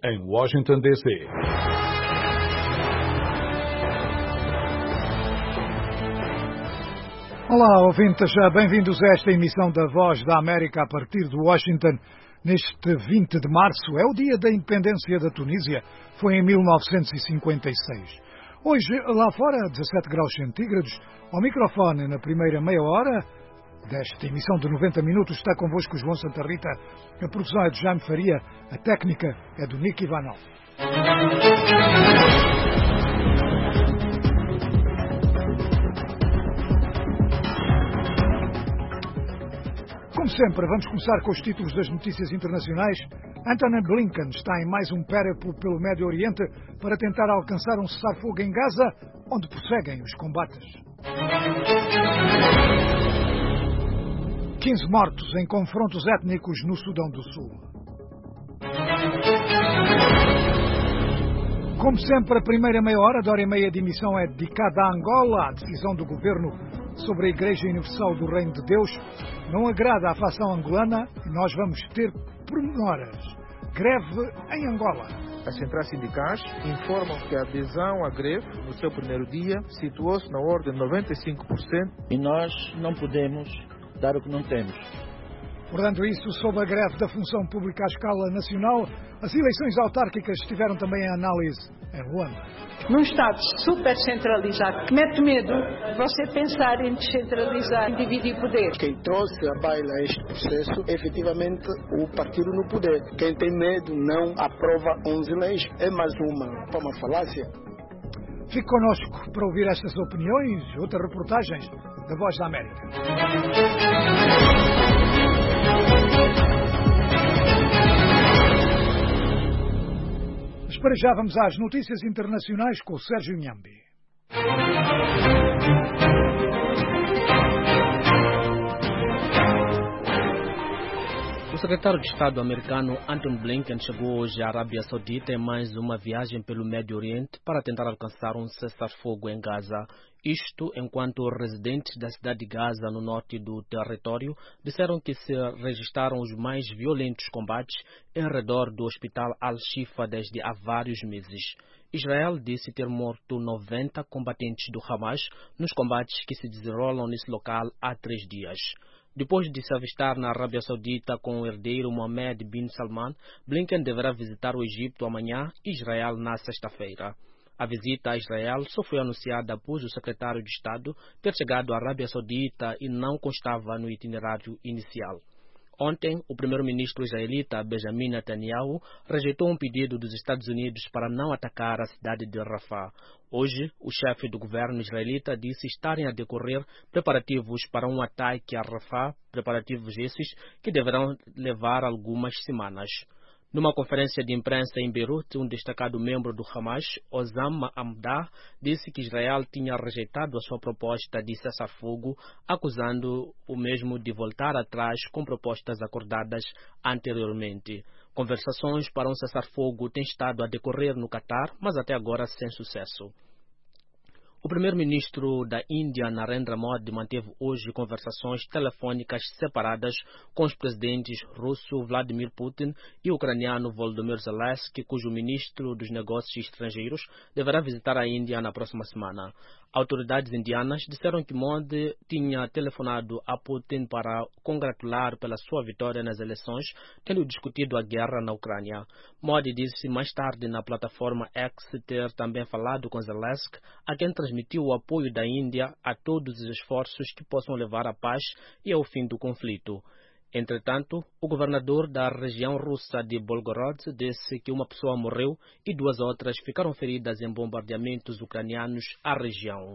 em Washington, D.C. Olá, ouvintes, bem-vindos a esta emissão da Voz da América a partir de Washington. Neste 20 de março é o dia da independência da Tunísia, foi em 1956. Hoje, lá fora, 17 graus centígrados, ao microfone na primeira meia hora desta emissão de 90 minutos está convosco João Santa Rita, a produção é de Jaime Faria, a técnica é do Nick Ivanov. Como sempre, vamos começar com os títulos das notícias internacionais. Antony Blinken está em mais um périplo pelo Médio Oriente para tentar alcançar um cessar-fogo em Gaza, onde prosseguem os combates. 15 mortos em confrontos étnicos no Sudão do Sul. Como sempre, a primeira meia hora da hora e meia de emissão é dedicada a Angola. A decisão do governo sobre a Igreja Universal do Reino de Deus não agrada à facção angolana e nós vamos ter pormenores. Greve em Angola. As centrais sindicais informam que a adesão à greve, no seu primeiro dia, situou-se na ordem de 95%. E nós não podemos dar o que não temos. Portanto, isso sob a greve da função pública à escala nacional, as eleições autárquicas estiveram também em análise em Luanda. Num Estado super centralizado, que mete medo você pensar em descentralizar, em dividir poder. Quem trouxe à baila este processo é efetivamente o partido no poder. Quem tem medo não aprova 11 leis. É mais uma falácia. Fique connosco para ouvir estas opiniões e outras reportagens da Voz da América. Mas para já vamos às notícias internacionais com o Sérgio Nhambi. O secretário de Estado americano Antony Blinken chegou hoje à Arábia Saudita em mais uma viagem pelo Médio Oriente para tentar alcançar um cessar-fogo em Gaza. Isto enquanto residentes da cidade de Gaza, no norte do território, disseram que se registraram os mais violentos combates em redor do hospital Al-Shifa desde há vários meses. Israel disse ter morto 90 combatentes do Hamas nos combates que se desenrolam nesse local há 3 dias. Depois de se avistar na Arábia Saudita com o herdeiro Mohammed bin Salman, Blinken deverá visitar o Egito amanhã e Israel na sexta-feira. A visita a Israel só foi anunciada após o secretário de Estado ter chegado à Arábia Saudita e não constava no itinerário inicial. Ontem, o primeiro-ministro israelita Benjamin Netanyahu rejeitou um pedido dos Estados Unidos para não atacar a cidade de Rafah. Hoje, o chefe do governo israelita disse estarem a decorrer preparativos para um ataque a Rafah, preparativos esses que deverão levar algumas semanas. Numa conferência de imprensa em Beirute, um destacado membro do Hamas, Osama Hamdan, disse que Israel tinha rejeitado a sua proposta de cessar-fogo, acusando o mesmo de voltar atrás com propostas acordadas anteriormente. Conversações para um cessar-fogo têm estado a decorrer no Catar, mas até agora sem sucesso. O primeiro-ministro da Índia, Narendra Modi, manteve hoje conversações telefônicas separadas com os presidentes russo Vladimir Putin e ucraniano Volodymyr Zelensky, cujo ministro dos Negócios Estrangeiros deverá visitar a Índia na próxima semana. Autoridades indianas disseram que Modi tinha telefonado a Putin para congratular pela sua vitória nas eleições, tendo discutido a guerra na Ucrânia. Modi disse mais tarde na plataforma X ter também falado com Zelensky, a quem transmitiu o apoio da Índia a todos os esforços que possam levar à paz e ao fim do conflito. Entretanto, o governador da região russa de Belgorod disse que uma pessoa morreu e 2 outras ficaram feridas em bombardeamentos ucranianos à região.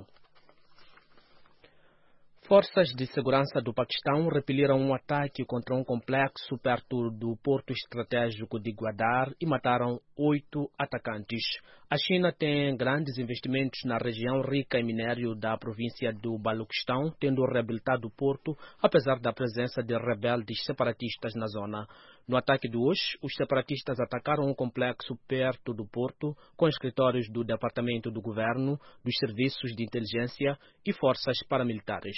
Forças de segurança do Paquistão repeliram um ataque contra um complexo perto do porto estratégico de Gwadar e mataram 8 atacantes. A China tem grandes investimentos na região rica em minério da província do Baluquistão, tendo reabilitado o porto, apesar da presença de rebeldes separatistas na zona. No ataque de hoje, os separatistas atacaram um complexo perto do porto, com escritórios do Departamento do Governo, dos Serviços de Inteligência e forças paramilitares.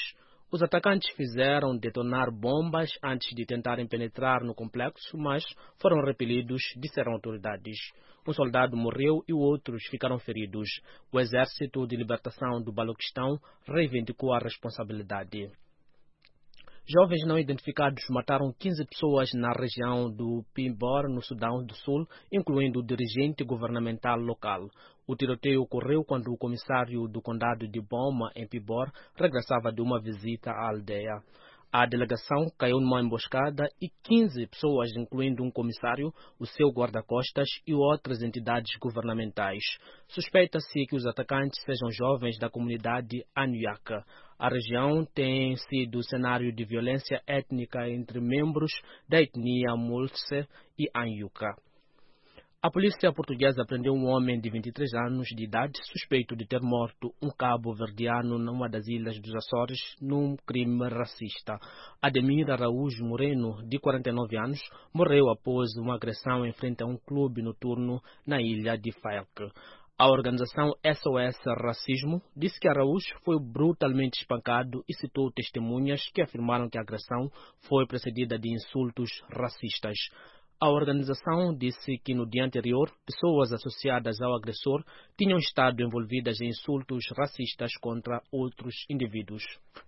Os atacantes fizeram detonar bombas antes de tentarem penetrar no complexo, mas foram repelidos, disseram autoridades. Um soldado morreu e outros ficaram feridos. O Exército de Libertação do Baloquistão reivindicou a responsabilidade. Jovens não identificados mataram 15 pessoas na região do Pibor, no Sudão do Sul, incluindo o dirigente governamental local. O tiroteio ocorreu quando o comissário do condado de Boma, em Pibor, regressava de uma visita à aldeia. A delegação caiu numa emboscada e 15 pessoas, incluindo um comissário, o seu guarda-costas e outras entidades governamentais. Suspeita-se que os atacantes sejam jovens da comunidade Anyuaka. A região tem sido cenário de violência étnica entre membros da etnia Mulse e Anyuka. A polícia portuguesa prendeu um homem de 23 anos de idade suspeito de ter morto um cabo-verdiano numa das ilhas dos Açores num crime racista. Ademir Araújo Moreno, de 49 anos, morreu após uma agressão em frente a um clube noturno na ilha de Falque. A organização SOS Racismo disse que Araújo foi brutalmente espancado e citou testemunhas que afirmaram que a agressão foi precedida de insultos racistas. A organização disse que no dia anterior, pessoas associadas ao agressor tinham estado envolvidas em insultos racistas contra outros indivíduos.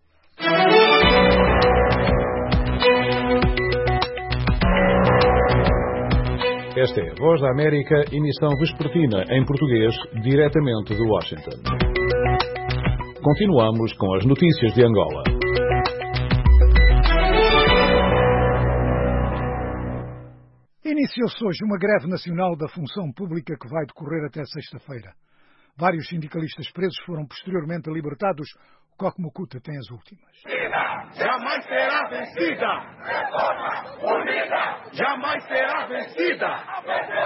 Esta é a Voz da América, emissão vespertina em português, diretamente de Washington. Continuamos com as notícias de Angola. Iniciou-se hoje uma greve nacional da função pública que vai decorrer até sexta-feira. Vários sindicalistas presos foram posteriormente libertados. O Coque Mucuta tem as últimas. Jamais será vencida! Reforma unida! Jamais será vencida! A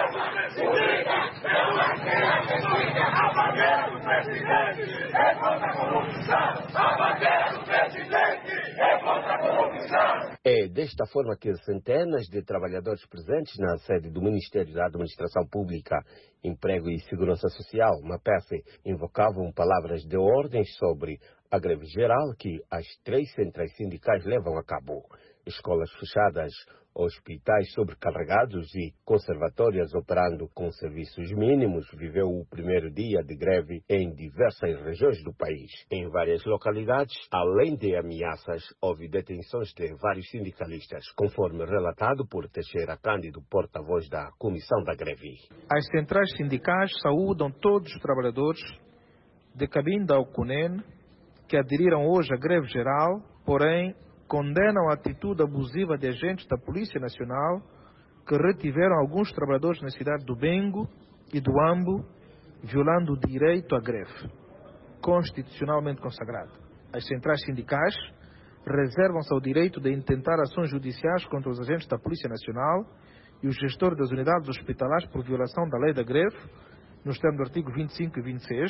jamais será vencida! A bandeira do presidente é contra a corrupção! A bandeira do presidente é contra a corrupção! É desta forma que centenas de trabalhadores presentes na sede do Ministério da Administração Pública, Emprego e Segurança Social, MAPEF, invocavam palavras de ordem sobre a greve geral que as 3 centrais sindicais levam a cabo. Escolas fechadas, hospitais sobrecarregados e conservatórias operando com serviços mínimos viveu o primeiro dia de greve em diversas regiões do país. Em várias localidades, além de ameaças, houve detenções de vários sindicalistas, conforme relatado por Teixeira Cândido, porta-voz da Comissão da Greve. As centrais sindicais saúdam todos os trabalhadores de Cabinda ao Cunene que aderiram hoje à greve geral, porém condenam a atitude abusiva de agentes da Polícia Nacional que retiveram alguns trabalhadores na cidade do Bengo e do Ambo, violando o direito à greve, constitucionalmente consagrado. As centrais sindicais reservam-se ao direito de intentar ações judiciais contra os agentes da Polícia Nacional e os gestores das unidades hospitalares por violação da lei da greve, nos termos do artigo 25 e 26,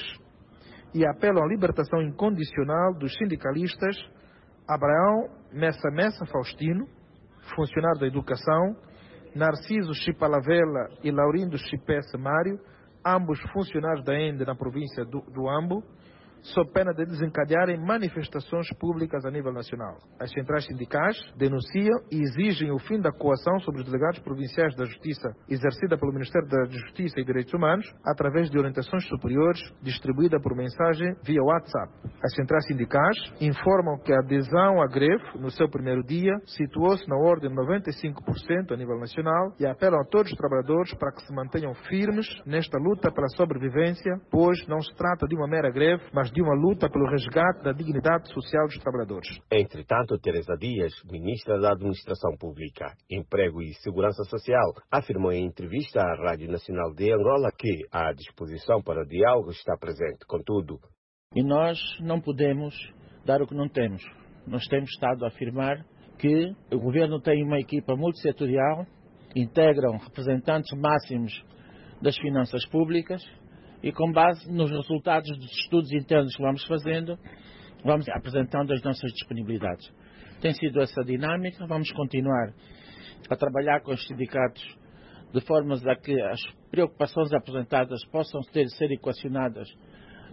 e apelam à libertação incondicional dos sindicalistas Abraão Messa Faustino, funcionário da Educação, Narciso Chipalavela e Laurindo Chipesse Mário, ambos funcionários da ENDE na província do Ambo, sob pena de desencadearem manifestações públicas a nível nacional. As centrais sindicais denunciam e exigem o fim da coação sobre os delegados provinciais da Justiça exercida pelo Ministério da Justiça e Direitos Humanos através de orientações superiores distribuída por mensagem via WhatsApp. As centrais sindicais informam que a adesão à greve no seu primeiro dia situou-se na ordem de 95% a nível nacional e apelam a todos os trabalhadores para que se mantenham firmes nesta luta pela sobrevivência, pois não se trata de uma mera greve, mas de uma luta pelo resgate da dignidade social dos trabalhadores. Entretanto, Teresa Dias, ministra da Administração Pública, Emprego e Segurança Social, afirmou em entrevista à Rádio Nacional de Angola que a disposição para o diálogo está presente. Contudo, e nós não podemos dar o que não temos. Nós temos estado a afirmar que o governo tem uma equipa multissetorial, integram representantes máximos das finanças públicas, e com base nos resultados dos estudos internos que vamos fazendo, vamos apresentando as nossas disponibilidades. Tem sido essa dinâmica, vamos continuar a trabalhar com os sindicatos de forma a que as preocupações apresentadas possam ser equacionadas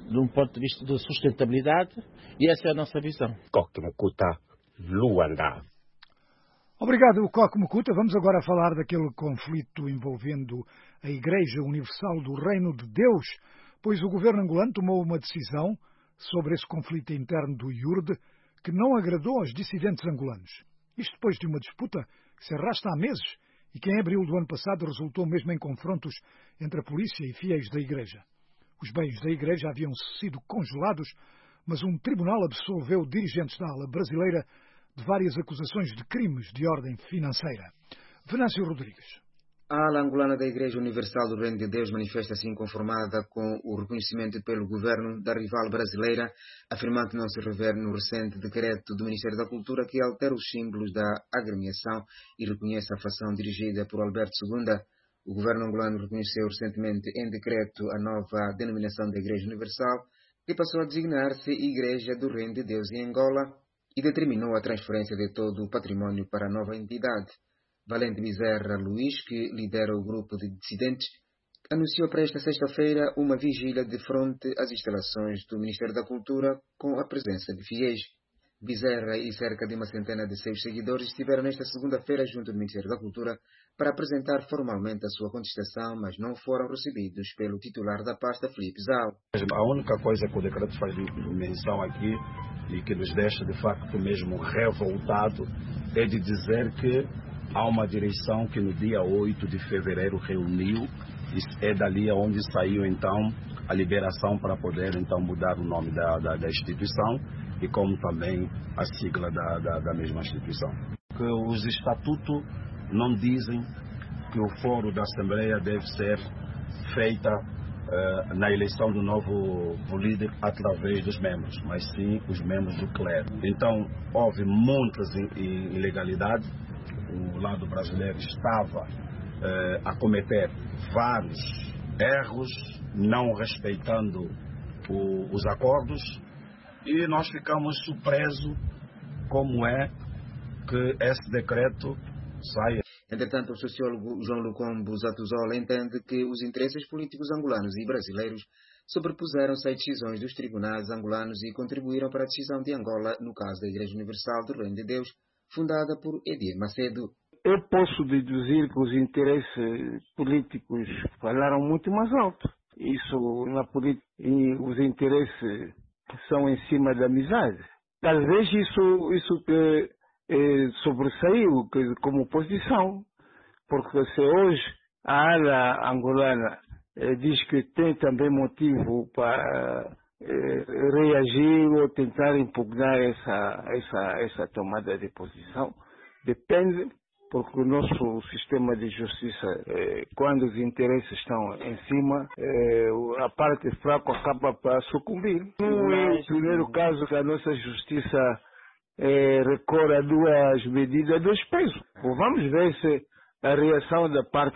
de um ponto de vista de sustentabilidade, e essa é a nossa visão. Koki Mukuta, Luanda. Obrigado, Koki Mukuta. Vamos agora falar daquele conflito envolvendo a Igreja Universal do Reino de Deus, pois o governo angolano tomou uma decisão sobre esse conflito interno do IURD que não agradou aos dissidentes angolanos. Isto depois de uma disputa que se arrasta há meses e que em abril do ano passado resultou mesmo em confrontos entre a polícia e fiéis da Igreja. Os bens da Igreja haviam sido congelados, mas um tribunal absolveu dirigentes da ala brasileira de várias acusações de crimes de ordem financeira. Venâncio Rodrigues. A ala angolana da Igreja Universal do Reino de Deus manifesta-se inconformada com o reconhecimento pelo governo da rival brasileira, afirmando que não se revê no recente decreto do Ministério da Cultura que altera os símbolos da agremiação e reconhece a facção dirigida por Alberto II. O governo angolano reconheceu recentemente em decreto a nova denominação da Igreja Universal, que passou a designar-se Igreja do Reino de Deus em Angola, e determinou a transferência de todo o património para a nova entidade. Valente Bezerra Luís, que lidera o grupo de dissidentes, anunciou para esta sexta-feira uma vigília de fronte às instalações do Ministério da Cultura com a presença de fiéis. Bezerra e cerca de uma centena de seus seguidores estiveram nesta segunda-feira junto do Ministério da Cultura para apresentar formalmente a sua contestação, mas não foram recebidos pelo titular da pasta, Filipe Zau. A única coisa que o decreto faz menção aqui e que nos deixa de facto mesmo revoltado é de dizer que há uma direção que no dia 8 de fevereiro reuniu, e é dali onde saiu então a liberação para poder então mudar o nome da instituição e como também a sigla da mesma instituição. Que os estatutos não dizem que o fórum da Assembleia deve ser feita na eleição do novo líder através dos membros, mas sim os membros do clero. Então houve muitas ilegalidades. O lado brasileiro estava a cometer vários erros, não respeitando os acordos, e nós ficamos surpresos como é que esse decreto sai. Entretanto, o sociólogo João Lucombo Zatuzola entende que os interesses políticos angolanos e brasileiros sobrepuseram-se às decisões dos tribunais angolanos e contribuíram para a decisão de Angola no caso da Igreja Universal do Reino de Deus, fundada por Edir Macedo. Eu posso deduzir que os interesses políticos falaram muito mais alto. Isso na política, e os interesses são em cima da amizade. Talvez isso que sobressaiu como posição, porque se hoje a ala angolana diz que tem também motivo para reagir ou tentar impugnar essa tomada de posição, depende, porque o nosso sistema de justiça, quando os interesses estão em cima, a parte fraca acaba para sucumbir. Não é o primeiro caso que a nossa justiça recorre a duas medidas, dois pesos. Vamos ver se a reação da parte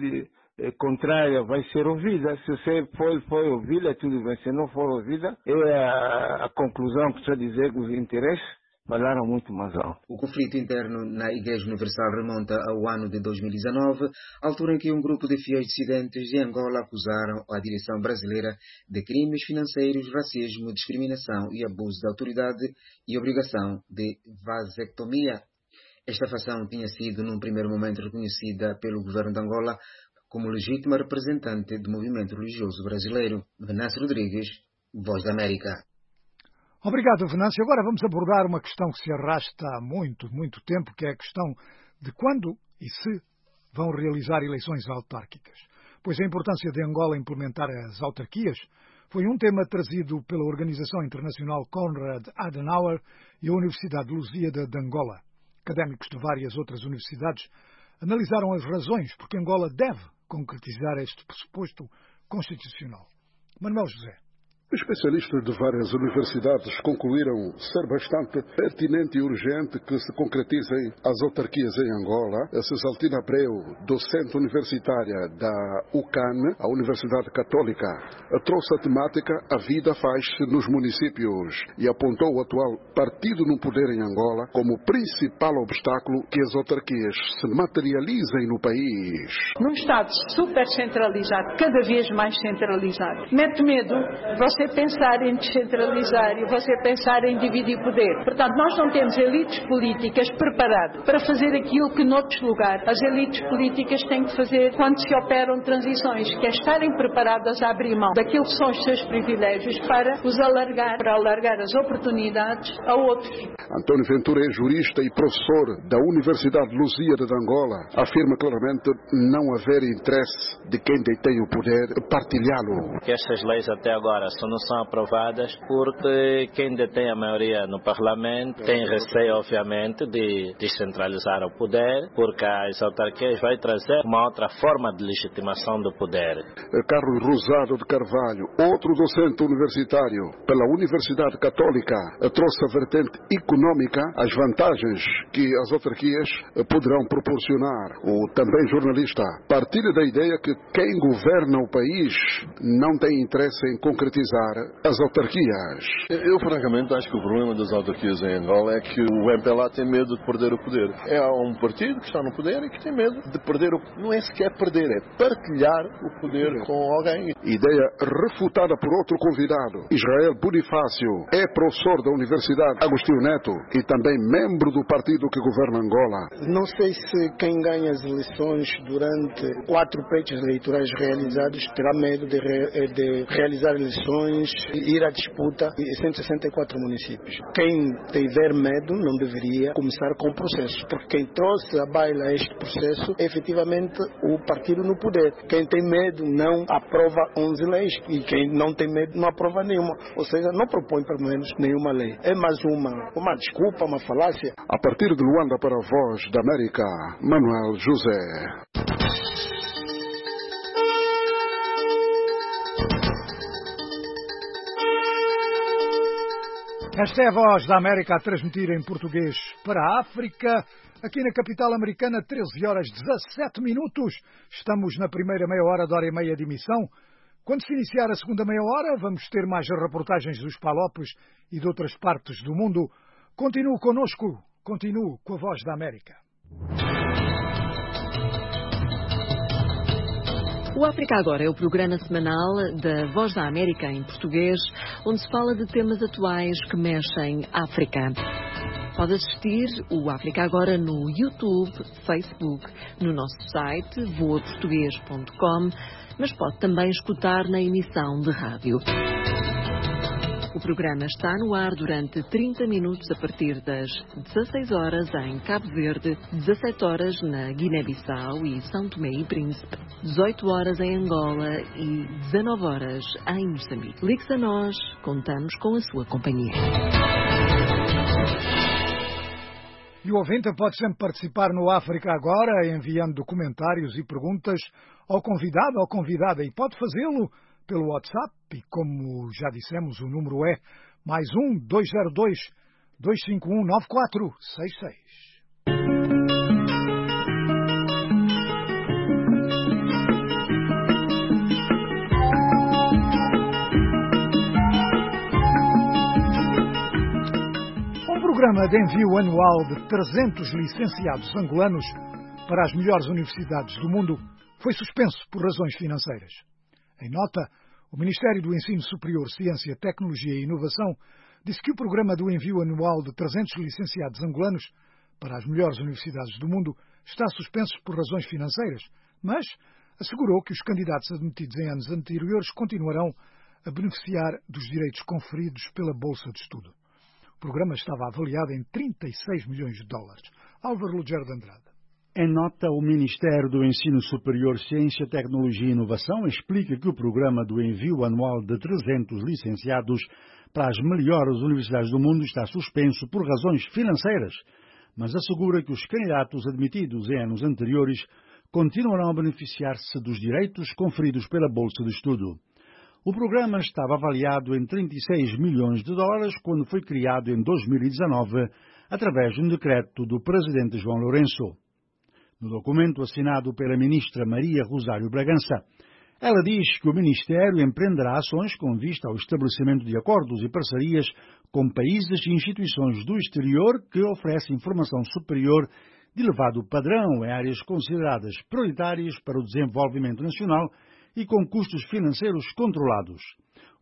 contrária vai ser ouvida. Se você for ouvida, tudo bem. Se não for ouvida, é a conclusão que estou a dizer que os interesses falaram muito mais alto. O conflito interno na Igreja Universal remonta ao ano de 2019, altura em que um grupo de fiéis dissidentes de Angola acusaram a direção brasileira de crimes financeiros, racismo, discriminação e abuso de autoridade e obrigação de vasectomia. Esta facção tinha sido, num primeiro momento, reconhecida pelo governo de Angola como legítima representante do movimento religioso brasileiro. Venâncio Rodrigues, Voz da América. Obrigado, Venâncio. Agora vamos abordar uma questão que se arrasta há muito tempo, que é a questão de quando e se vão realizar eleições autárquicas. Pois a importância de Angola implementar as autarquias foi um tema trazido pela Organização Internacional Konrad Adenauer e a Universidade de Lusíada de Angola. Académicos de várias outras universidades analisaram as razões porque Angola deve concretizar este pressuposto constitucional. Manuel José. Especialistas de várias universidades concluíram ser bastante pertinente e urgente que se concretizem as autarquias em Angola. A Cesaltina Abreu, docente universitária da UCAN, a Universidade Católica, trouxe a temática A Vida Faz-se nos Municípios e apontou o atual partido no poder em Angola como principal obstáculo que as autarquias se materializem no país. Num Estado super centralizado, cada vez mais centralizado, mete medo você você pensar em descentralizar e você pensar em dividir poder. Portanto, nós não temos elites políticas preparadas para fazer aquilo que noutros lugares as elites políticas têm que fazer quando se operam transições, que é estarem preparadas a abrir mão daquilo que são os seus privilégios para os alargar, para alargar as oportunidades a outros. António Ventura é jurista e professor da Universidade Lusíada de Angola. Afirma claramente não haver interesse de quem detém o poder partilhá-lo. Que estas leis até agora só não são aprovadas porque quem detém a maioria no Parlamento tem receio, obviamente, de descentralizar o poder, porque as autarquias vai trazer uma outra forma de legitimação do poder. Carlos Rosado de Carvalho, outro docente universitário pela Universidade Católica, trouxe a vertente econômica, as vantagens que as autarquias poderão proporcionar. O também jornalista partilha da ideia que quem governa o país não tem interesse em concretizar as autarquias. Eu francamente acho que o problema das autarquias em Angola é que o MPLA tem medo de perder o poder. É um partido que está no poder e que tem medo de perder o poder. Não é sequer perder, é partilhar o poder com alguém. Ideia refutada por outro convidado. Israel Bonifácio é professor da Universidade Agostinho Neto e também membro do partido que governa Angola. Não sei se quem ganha as eleições durante 4 pleitos eleitorais realizados terá medo de realizar eleições e ir à disputa em 164 municípios. Quem tiver medo não deveria começar com o processo, porque quem trouxe à baila este processo é efetivamente o partido no poder. Quem tem medo não aprova 11 leis e quem não tem medo não aprova nenhuma. Ou seja, não propõe pelo menos nenhuma lei. É mais uma desculpa, uma falácia. A partir de Luanda para a Voz da América, Manuel José. Esta é a Voz da América a transmitir em português para a África. Aqui na capital americana, 13 horas 17 minutos. Estamos na primeira meia hora da hora e meia de emissão. Quando se iniciar a segunda meia hora, vamos ter mais reportagens dos Palopes e de outras partes do mundo. Continue connosco, continue com a Voz da América. O África Agora é o programa semanal da Voz da América em português, onde se fala de temas atuais que mexem África. Pode assistir o África Agora no YouTube, Facebook, no nosso site voaportugues.com, mas pode também escutar na emissão de rádio. O programa está no ar durante 30 minutos a partir das 16 horas em Cabo Verde, 17 horas na Guiné-Bissau e São Tomé e Príncipe, 18 horas em Angola e 19 horas em Moçambique. Ligue-se a nós, contamos com a sua companhia. E o ouvinte pode sempre participar no África Agora, enviando comentários e perguntas ao convidado ou convidada, e pode fazê-lo pelo WhatsApp, e como já dissemos, o número é +1 202 251 9466. Um programa de envio anual de 300 licenciados angolanos para as melhores universidades do mundo foi suspenso por razões financeiras. Em nota, o Ministério do Ensino Superior, Ciência, Tecnologia e Inovação disse que o programa do envio anual de 300 licenciados angolanos para as melhores universidades do mundo está suspenso por razões financeiras, mas assegurou que os candidatos admitidos em anos anteriores continuarão a beneficiar dos direitos conferidos pela Bolsa de Estudo. O programa estava avaliado em 36 milhões de dólares. Álvaro Lugero de Andrade. Em nota, o Ministério do Ensino Superior, Ciência, Tecnologia e Inovação explica que o programa do envio anual de 300 licenciados para as melhores universidades do mundo está suspenso por razões financeiras, mas assegura que os candidatos admitidos em anos anteriores continuarão a beneficiar-se dos direitos conferidos pela Bolsa de Estudo. O programa estava avaliado em 36 milhões de dólares quando foi criado em 2019 através de um decreto do Presidente João Lourenço. No documento assinado pela ministra Maria Rosário Bragança, ela diz que o Ministério empreenderá ações com vista ao estabelecimento de acordos e parcerias com países e instituições do exterior que oferecem formação superior de elevado padrão em áreas consideradas prioritárias para o desenvolvimento nacional e com custos financeiros controlados.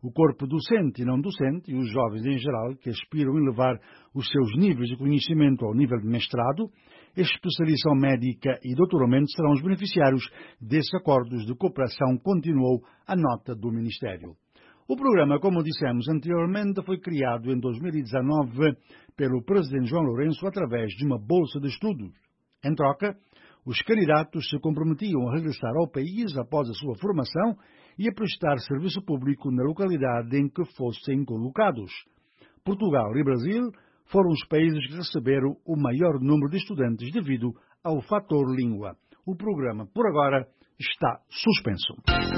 o corpo docente e não docente e os jovens em geral que aspiram a elevar os seus níveis de conhecimento ao nível de mestrado, especialização médica e doutoramento serão os beneficiários desses acordos de cooperação, continuou a nota do Ministério. O programa, como dissemos anteriormente, foi criado em 2019 pelo Presidente João Lourenço através de uma bolsa de estudos. Em troca, os candidatos se comprometiam a regressar ao país após a sua formação e a prestar serviço público na localidade em que fossem colocados. Portugal e Brasil foram os países que receberam o maior número de estudantes devido ao fator língua. O programa, por agora, está suspenso.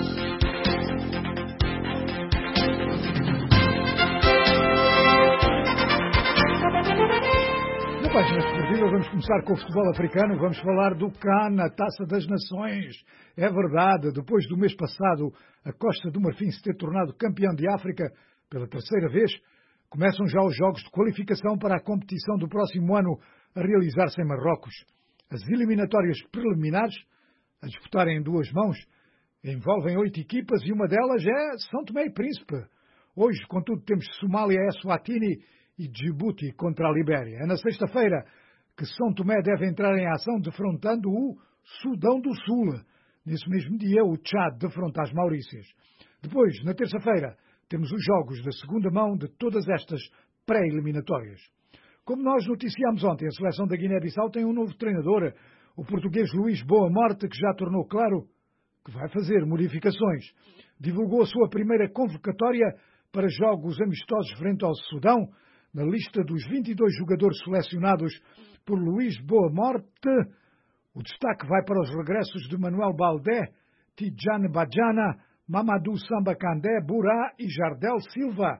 Na página esportiva vamos começar com o futebol africano, vamos falar do CAN, a Taça das Nações. É verdade, depois do mês passado, a Costa do Marfim se ter tornado campeão de África pela terceira vez, começam já os jogos de qualificação para a competição do próximo ano a realizar-se em Marrocos. As eliminatórias preliminares, a disputarem em duas mãos, envolvem 8 equipas e uma delas é São Tomé e Príncipe. Hoje, contudo, temos Somália, Eswatini e Djibouti contra a Libéria. É na sexta-feira que São Tomé deve entrar em ação defrontando o Sudão do Sul. Nesse mesmo dia, o Tchad defronta as Maurícias. Depois, na terça-feira, temos os jogos da segunda mão de todas estas pré-eliminatórias. Como nós noticiámos ontem, a seleção da Guiné-Bissau tem um novo treinador, o português Luís Boa Morte, que já tornou claro que vai fazer modificações. Divulgou a sua primeira convocatória para jogos amistosos frente ao Sudão. Na lista dos 22 jogadores selecionados por Luís Boa Morte, o destaque vai para os regressos de Manuel Baldé, Tidjane Badjana, Mamadou Samba Kandé, Burá e Jardel Silva.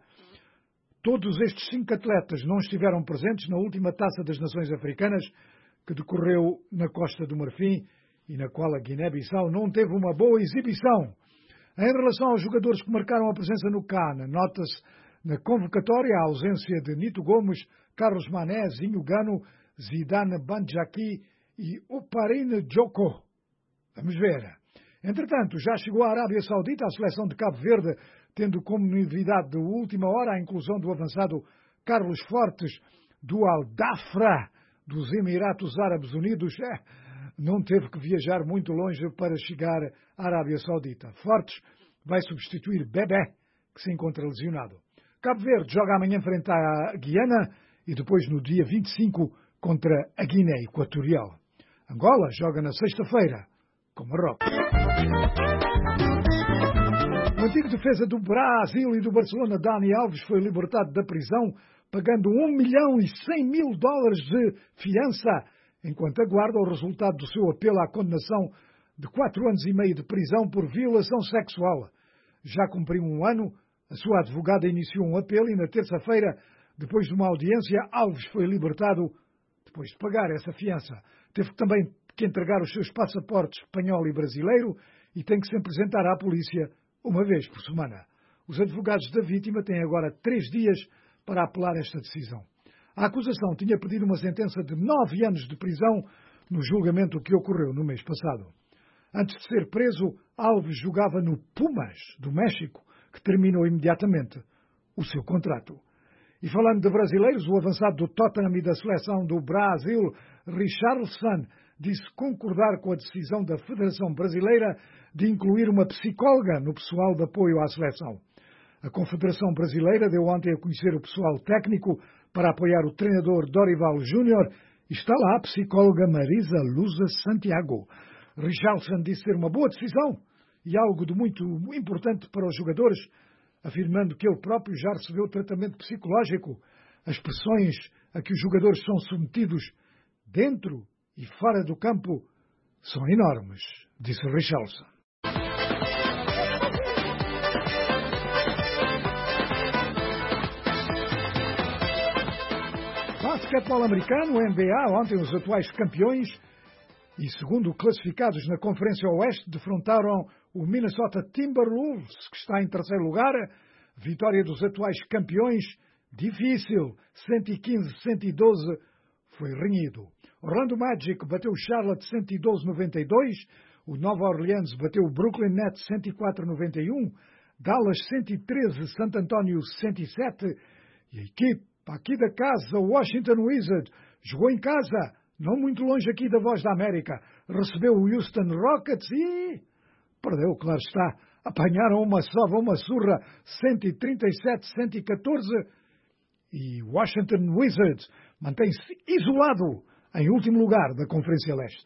Todos estes 5 atletas não estiveram presentes na última Taça das Nações Africanas, que decorreu na Costa do Marfim e na qual a Guiné-Bissau não teve uma boa exibição. Em relação aos jogadores que marcaram a presença no CAN, nota-se na convocatória a ausência de Nito Gomes, Carlos Mané, Zinho Gano, Zidane Banjaki e Oparine Djoko. Vamos ver. Entretanto, já chegou a Arábia Saudita a seleção de Cabo Verde, tendo como novidade de última hora a inclusão do avançado Carlos Fortes, do Al-Dafra, dos Emirados Árabes Unidos. Não teve que viajar muito longe para chegar à Arábia Saudita. Fortes vai substituir Bebé, que se encontra lesionado. Cabo Verde joga amanhã frente à Guiana e depois no dia 25 contra a Guiné Equatorial. Angola joga na sexta-feira com Marrocos. O antigo defesa do Brasil e do Barcelona, Dani Alves, foi libertado da prisão pagando $1.100.000 de fiança, enquanto aguarda o resultado do seu apelo à condenação de 4 anos e meio de prisão por violação sexual. Já cumpriu 1 ano, a sua advogada iniciou um apelo e na terça-feira, depois de uma audiência, Alves foi libertado depois de pagar essa fiança. Teve também que entregar os seus passaportes espanhol e brasileiro e tem que se apresentar à polícia uma vez por semana. Os advogados da vítima têm agora 3 dias para apelar esta decisão. A acusação tinha pedido uma sentença de 9 anos de prisão no julgamento que ocorreu no mês passado. Antes de ser preso, Alves jogava no Pumas, do México, que terminou imediatamente o seu contrato. E falando de brasileiros, o avançado do Tottenham e da seleção do Brasil, Richarlison, disse concordar com a decisão da Federação Brasileira de incluir uma psicóloga no pessoal de apoio à seleção. A Confederação Brasileira deu ontem a conhecer o pessoal técnico para apoiar o treinador Dorival Júnior e está lá a psicóloga Marisa Luza Santiago. Richarlison disse ser uma boa decisão e algo de muito importante para os jogadores, afirmando que ele próprio já recebeu tratamento psicológico. As pressões a que os jogadores são submetidos dentro e fora do campo são enormes, disse Richarlison. Basquetebol americano, NBA, ontem os atuais campeões e segundo classificados na Conferência Oeste defrontaram o Minnesota Timberwolves, que está em terceiro lugar. Vitória dos atuais campeões, difícil, 115-112, foi renhido. Orlando Magic bateu o Charlotte 112-92, o Nova Orleans bateu o Brooklyn Nets 104-91, Dallas 113, Santo António 107. E a equipe aqui da casa, Washington Wizards, jogou em casa, não muito longe aqui da Voz da América. Recebeu o Houston Rockets e perdeu, claro está. Apanharam uma surra 137-114. E Washington Wizards mantém-se isolado em último lugar da Conferência Leste.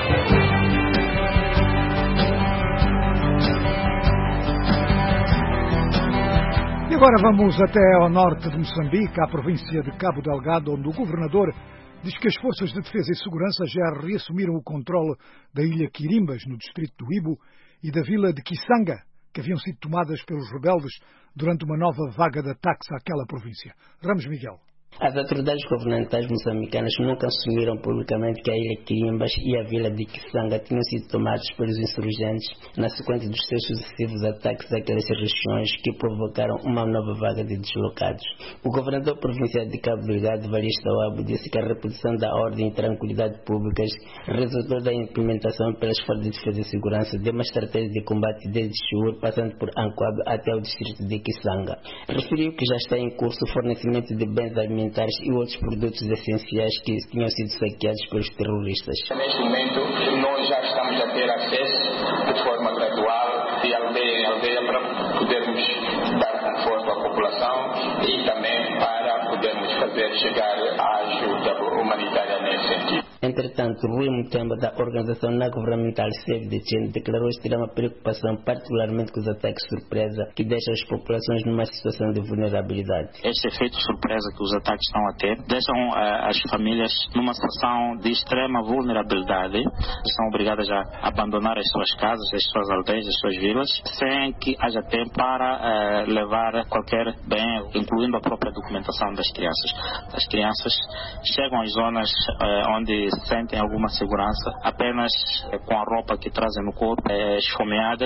E agora vamos até ao norte de Moçambique, à província de Cabo Delgado, onde o governador diz que as forças de defesa e segurança já reassumiram o controle da ilha Quirimbas, no distrito do Ibo, e da vila de Kisanga, que haviam sido tomadas pelos rebeldes durante uma nova vaga de ataques àquela província. Ramos Miguel. As autoridades governamentais moçambicanas nunca assumiram publicamente que a ilha Quirimbas e a vila de Kisanga tinham sido tomadas pelos insurgentes na sequência dos seus sucessivos ataques àquelas regiões que provocaram uma nova vaga de deslocados. O governador provincial de Cabo Delgado, Valista Wabo, disse que a reposição da ordem e tranquilidade públicas resultou da implementação pelas forças de defesa e segurança de uma estratégia de combate desde Chur, passando por Anquab até o distrito de Kisanga. Referiu que já está em curso o fornecimento de bens alimentares e outros produtos essenciais que tinham sido saqueados pelos terroristas. Neste momento, nós já estamos a ter acesso de forma gradual, de aldeia em aldeia, para podermos dar conforto à população e também para podermos fazer chegar a ajuda humanitária nesse sentido. Entretanto, Rui Mutemba, da organização não-governamental Save the Chain, declarou ter uma preocupação particularmente com os ataques surpresa que deixam as populações numa situação de vulnerabilidade. Este efeito surpresa que os ataques estão a ter deixam as famílias numa situação de extrema vulnerabilidade. Estão obrigadas a abandonar as suas casas, as suas aldeias, as suas vilas, sem que haja tempo para levar qualquer bem, incluindo a própria documentação das crianças. As crianças chegam às zonas onde sentem alguma segurança apenas com a roupa que trazem no corpo, esfomeadas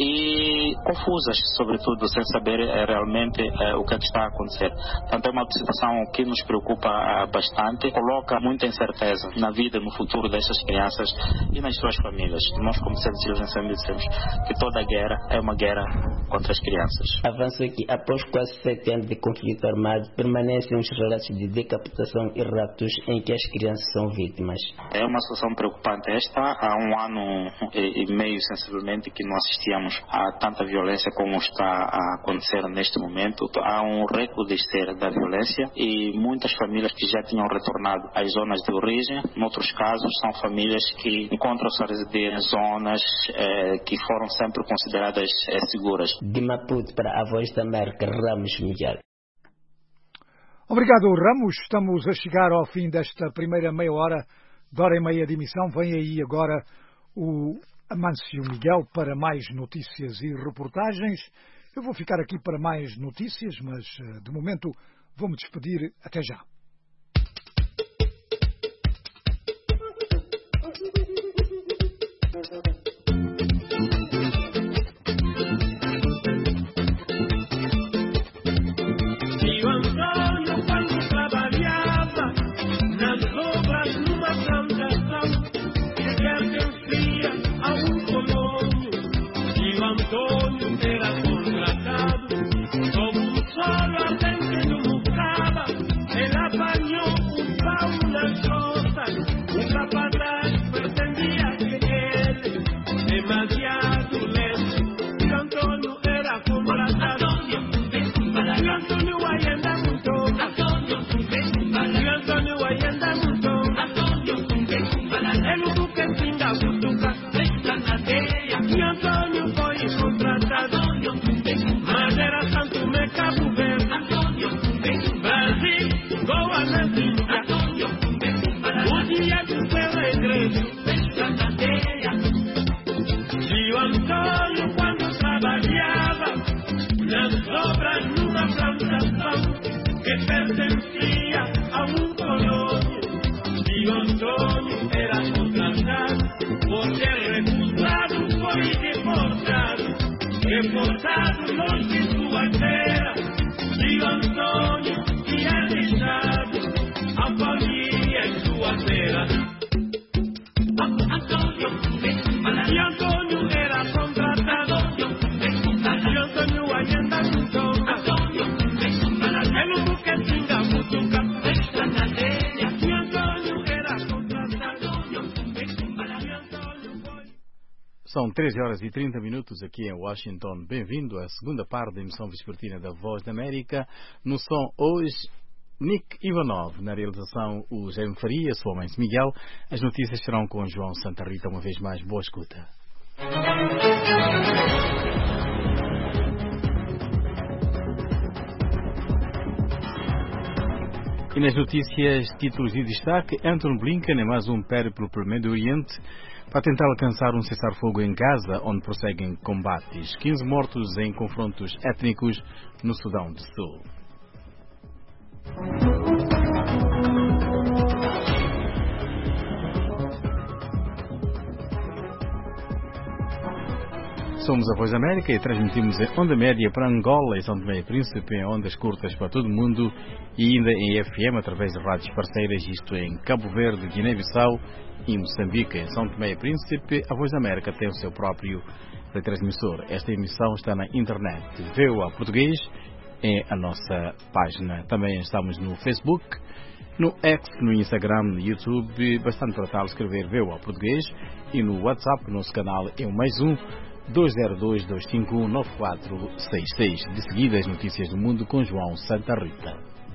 e confusas, sobretudo, sem saber realmente o que está a acontecer. Portanto, é uma situação que nos preocupa bastante, coloca muita incerteza na vida e no futuro dessas crianças e nas suas famílias. Nós, como seres humanos, dizemos que toda guerra é uma guerra contra as crianças. Avançou que, após quase 7 anos de conflito armado, permanecem os relatos de decapitação e raptos em que as crianças são vítimas. É uma situação preocupante esta. Há 1 ano e meio, sensivelmente, que não assistíamos a tanta violência como está a acontecer neste momento. Há um recrudescer da violência e muitas famílias que já tinham retornado às zonas de origem. Noutros casos, são famílias que encontram-se a residir em zonas que foram sempre consideradas seguras. De Maputo para a Voz da América, Ramos Miguel. Obrigado, Ramos. Estamos a chegar ao fim desta primeira meia hora, de hora e meia de emissão. Vem aí agora o Amâncio Miguel para mais notícias e reportagens. Eu vou ficar aqui para mais notícias, mas de momento vou-me despedir. Até já. Deportado longe de sua terra, Dio Antônio tinha deixado a família em sua terra. Dio Antônio era contratado, Dio São 13h30 aqui em Washington. Bem-vindo à segunda parte da emissão vespertina da Voz da América. No som hoje, Nick Ivanov. Na realização, o Jaime Faria, sua mãe Miguel. As notícias serão com João Santa Rita. Uma vez mais, boa escuta. E nas notícias, títulos de destaque, Antony Blinken em mais um périplo pelo Médio Oriente para tentar alcançar um cessar-fogo em Gaza, onde prosseguem combates. 15 mortos em confrontos étnicos no Sudão do Sul. Somos a Voz da América e transmitimos em onda média para Angola e São Tomé e Príncipe, em ondas curtas para todo o mundo e ainda em FM através de rádios parceiras, isto em Cabo Verde, Guiné-Bissau e Moçambique. Em São Tomé e Príncipe, a Voz da América tem o seu próprio retransmissor. Esta emissão está na internet. VOA Português é a nossa página. Também estamos no Facebook, no X, no Instagram, no YouTube. Bastante para tal escrever VOA Português e no WhatsApp, o nosso canal é o +1 202-251-9466. De seguida, as notícias do mundo com João Santa Rita.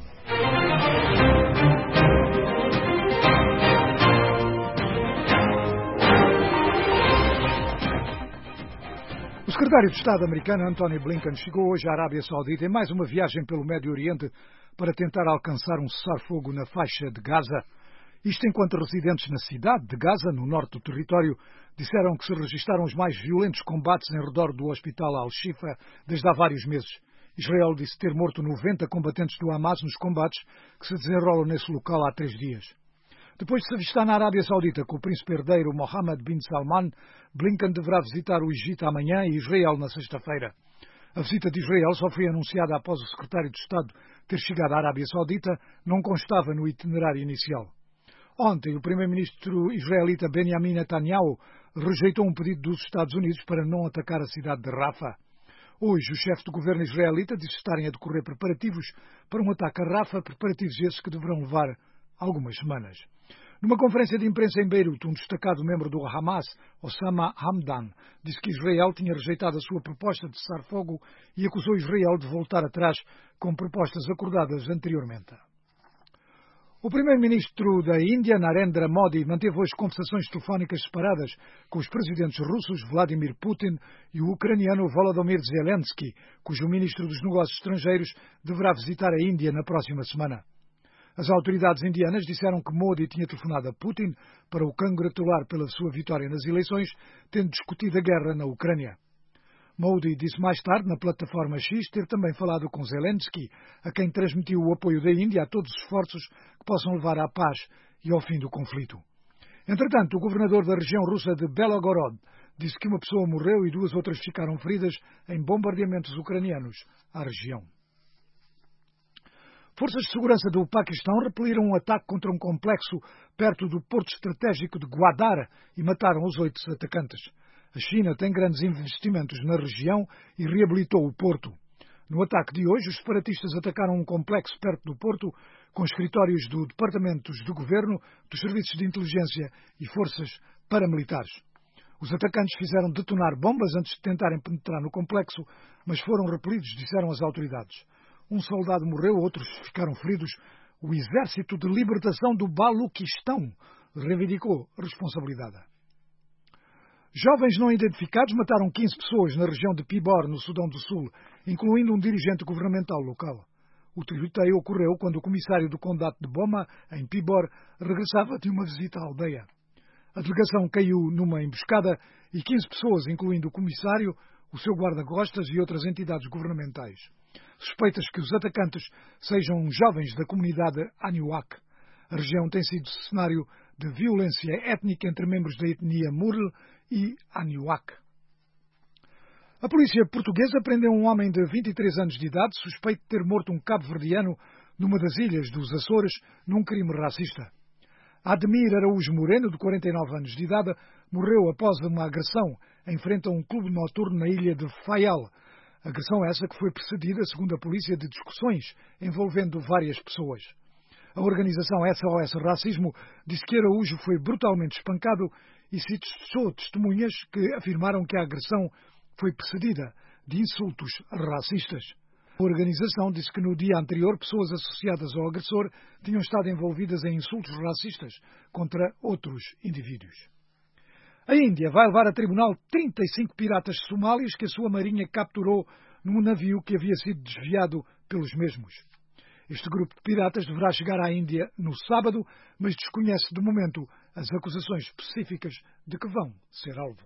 O secretário de Estado americano Antony Blinken chegou hoje à Arábia Saudita em mais uma viagem pelo Médio Oriente para tentar alcançar um cessar-fogo na faixa de Gaza. Isto enquanto residentes na cidade de Gaza, no norte do território, disseram que se registaram os mais violentos combates em redor do hospital Al-Shifa desde há vários meses. Israel disse ter morto 90 combatentes do Hamas nos combates que se desenrolam nesse local há 3 dias. Depois de se avistar na Arábia Saudita com o príncipe herdeiro Mohammed bin Salman, Blinken deverá visitar o Egito amanhã e Israel na sexta-feira. A visita de Israel só foi anunciada após o secretário de Estado ter chegado à Arábia Saudita, não constava no itinerário inicial. Ontem, o primeiro-ministro israelita Benjamin Netanyahu rejeitou um pedido dos Estados Unidos para não atacar a cidade de Rafah. Hoje, o chefe do governo israelita disse estarem a decorrer preparativos para um ataque a Rafah, preparativos esses que deverão levar algumas semanas. Numa conferência de imprensa em Beirute, um destacado membro do Hamas, Osama Hamdan, disse que Israel tinha rejeitado a sua proposta de cessar-fogo e acusou Israel de voltar atrás com propostas acordadas anteriormente. O primeiro-ministro da Índia, Narendra Modi, manteve hoje conversações telefónicas separadas com os presidentes russos Vladimir Putin e o ucraniano Volodymyr Zelensky, cujo ministro dos Negócios Estrangeiros deverá visitar a Índia na próxima semana. As autoridades indianas disseram que Modi tinha telefonado a Putin para o congratular pela sua vitória nas eleições, tendo discutido a guerra na Ucrânia. Modi disse mais tarde, na plataforma X, ter também falado com Zelensky, a quem transmitiu o apoio da Índia a todos os esforços que possam levar à paz e ao fim do conflito. Entretanto, o governador da região russa de Belgorod disse que uma pessoa morreu e 2 outras ficaram feridas em bombardeamentos ucranianos à região. Forças de segurança do Paquistão repeliram um ataque contra um complexo perto do porto estratégico de Gwadar e mataram os 8 atacantes. A China tem grandes investimentos na região e reabilitou o porto. No ataque de hoje, os separatistas atacaram um complexo perto do porto com escritórios do Departamentos do Governo, dos Serviços de Inteligência e forças paramilitares. Os atacantes fizeram detonar bombas antes de tentarem penetrar no complexo, mas foram repelidos, disseram as autoridades. Um soldado morreu, outros ficaram feridos. O Exército de Libertação do Baluquistão reivindicou a responsabilidade. Jovens não identificados mataram 15 pessoas na região de Pibor, no Sudão do Sul, incluindo um dirigente governamental local. O tiroteio ocorreu quando o comissário do condado de Boma, em Pibor, regressava de uma visita à aldeia. A delegação caiu numa emboscada e 15 pessoas, incluindo o comissário, o seu guarda-costas e outras entidades governamentais. Suspeita-se que os atacantes sejam jovens da comunidade Aniuak. A região tem sido cenário de violência étnica entre membros da etnia Murle e Aniuak. A polícia portuguesa prendeu um homem de 23 anos de idade suspeito de ter morto um cabo-verdiano numa das ilhas dos Açores num crime racista. Ademir Araújo Moreno, de 49 anos de idade, morreu após uma agressão em frente a um clube noturno na ilha de Faial. Agressão essa que foi precedida, segundo a polícia, de discussões envolvendo várias pessoas. A organização SOS Racismo disse que Araújo foi brutalmente espancado e citou testemunhas que afirmaram que a agressão foi precedida de insultos racistas. A organização disse que no dia anterior pessoas associadas ao agressor tinham estado envolvidas em insultos racistas contra outros indivíduos. A Índia vai levar a tribunal 35 piratas somálios que a sua marinha capturou num navio que havia sido desviado pelos mesmos. Este grupo de piratas deverá chegar à Índia no sábado, mas desconhece de momento as acusações específicas de que vão ser alvo.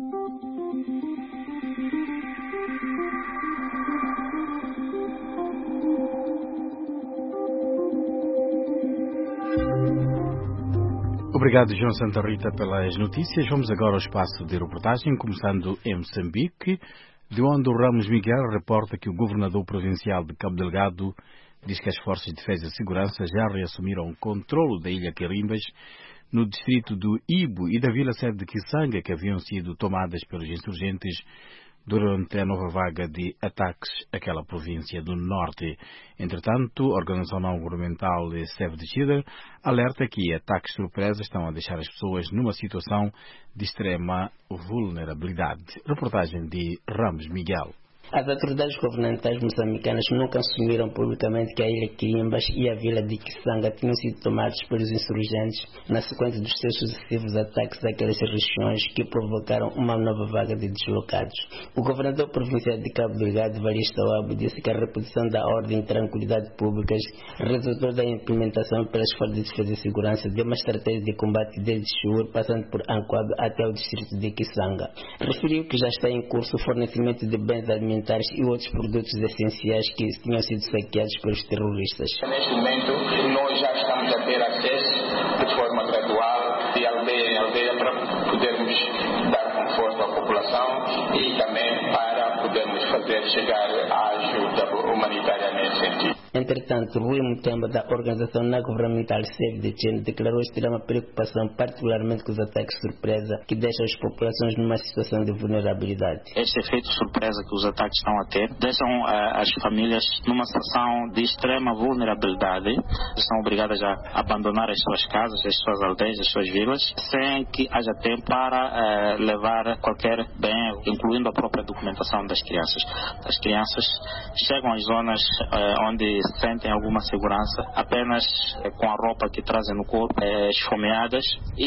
Obrigado, João Santa Rita, pelas notícias. Vamos agora ao espaço de reportagem, começando em Moçambique, de onde o Ramos Miguel reporta que o governador provincial de Cabo Delgado diz que as forças de defesa e segurança já reassumiram o controlo da ilha Quirimbas, no distrito do Ibo e da vila-sede de Kisanga, que haviam sido tomadas pelos insurgentes durante a nova vaga de ataques àquela província do norte. Entretanto, a organização não-governamental Save the Children alerta que ataques surpresa estão a deixar as pessoas numa situação de extrema vulnerabilidade. Reportagem de Ramos Miguel. As autoridades governamentais moçambicanas nunca assumiram publicamente que a ilha Quirimbas e a vila de Kisanga tinham sido tomadas pelos insurgentes na sequência dos seus sucessivos ataques àquelas regiões que provocaram uma nova vaga de deslocados. O governador provincial de Cabo Delgado, Evaristo Awabo, disse que a reposição da ordem e tranquilidade públicas resultou da implementação pelas forças de defesa e segurança de uma estratégia de combate desde Chur, passando por Anquab até o distrito de Kisanga. Referiu que já está em curso o fornecimento de bens alimentares e outros produtos essenciais que tinham sido saqueados pelos terroristas. Neste momento, nós já estamos a ter acesso de forma gradual, de aldeia em aldeia, para podermos dar conforto à população e também para podermos fazer chegar a ajuda humanitária nesse sentido. Entretanto, Rui Mutemba, da organização não-governamental Save the Children, declarou extrema preocupação, particularmente com os ataques surpresa, que deixam as populações numa situação de vulnerabilidade. Este efeito surpresa que os ataques estão a ter deixam as famílias numa situação de extrema vulnerabilidade. São obrigadas a abandonar as suas casas, as suas aldeias, as suas vilas, sem que haja tempo para levar qualquer bem, incluindo a própria documentação das crianças. As crianças chegam às zonas onde sentem alguma segurança apenas com a roupa que trazem no corpo, esfomeadas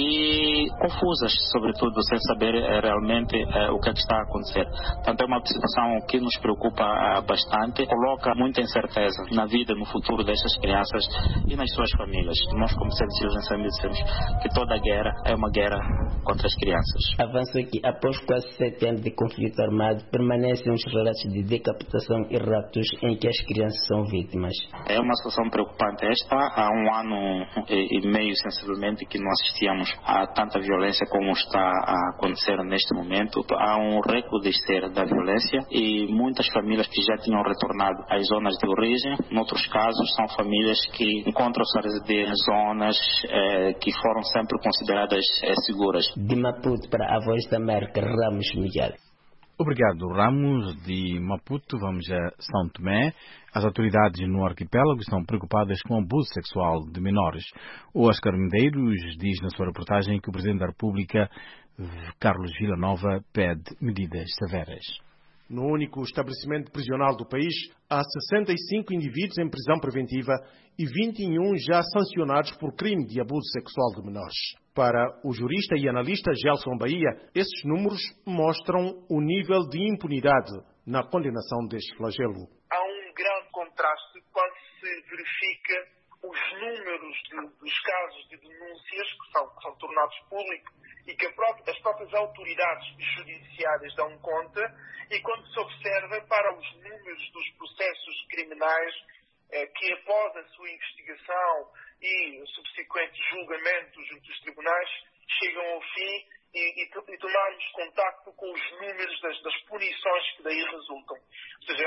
e confusas, sobretudo, sem saber realmente o que é que está a acontecer. Portanto, é uma situação que nos preocupa bastante, coloca muita incerteza na vida, no futuro destas crianças e nas suas famílias. Nós, como Save the Children, dizemos que toda guerra é uma guerra contra as crianças. Avançou que, após quase 7 anos de conflito armado, permanecem os relatos de decapitação e raptos em que as crianças são vítimas. É uma situação preocupante esta. Há 1 ano e meio, sensivelmente, que não assistíamos a tanta violência como está a acontecer neste momento. Há um recrudescer da violência e muitas famílias que já tinham retornado às zonas de origem. Noutros casos, são famílias que encontram-se a residir em zonas que foram sempre consideradas seguras. De Maputo para a Voz da América, Ramos Miguel. Obrigado, Ramos. De Maputo, vamos a São Tomé. As autoridades no arquipélago estão preocupadas com o abuso sexual de menores. O Oscar Medeiros diz na sua reportagem que o Presidente da República, Carlos Villanova, pede medidas severas. No único estabelecimento prisional do país, há 65 indivíduos em prisão preventiva e 21 já sancionados por crime de abuso sexual de menores. Para o jurista e analista Gelson Bahia, esses números mostram o nível de impunidade na condenação deste flagelo. Há um grande contraste quando se verifica os números dos casos de denúncias que são tornados públicos e que as próprias autoridades judiciárias dão conta, e quando se observa para os números dos processos criminais que, após a sua investigação e o subsequente julgamento junto dos tribunais, chegam ao fim e tomarmos contacto com os números das punições que daí resultam. Ou seja,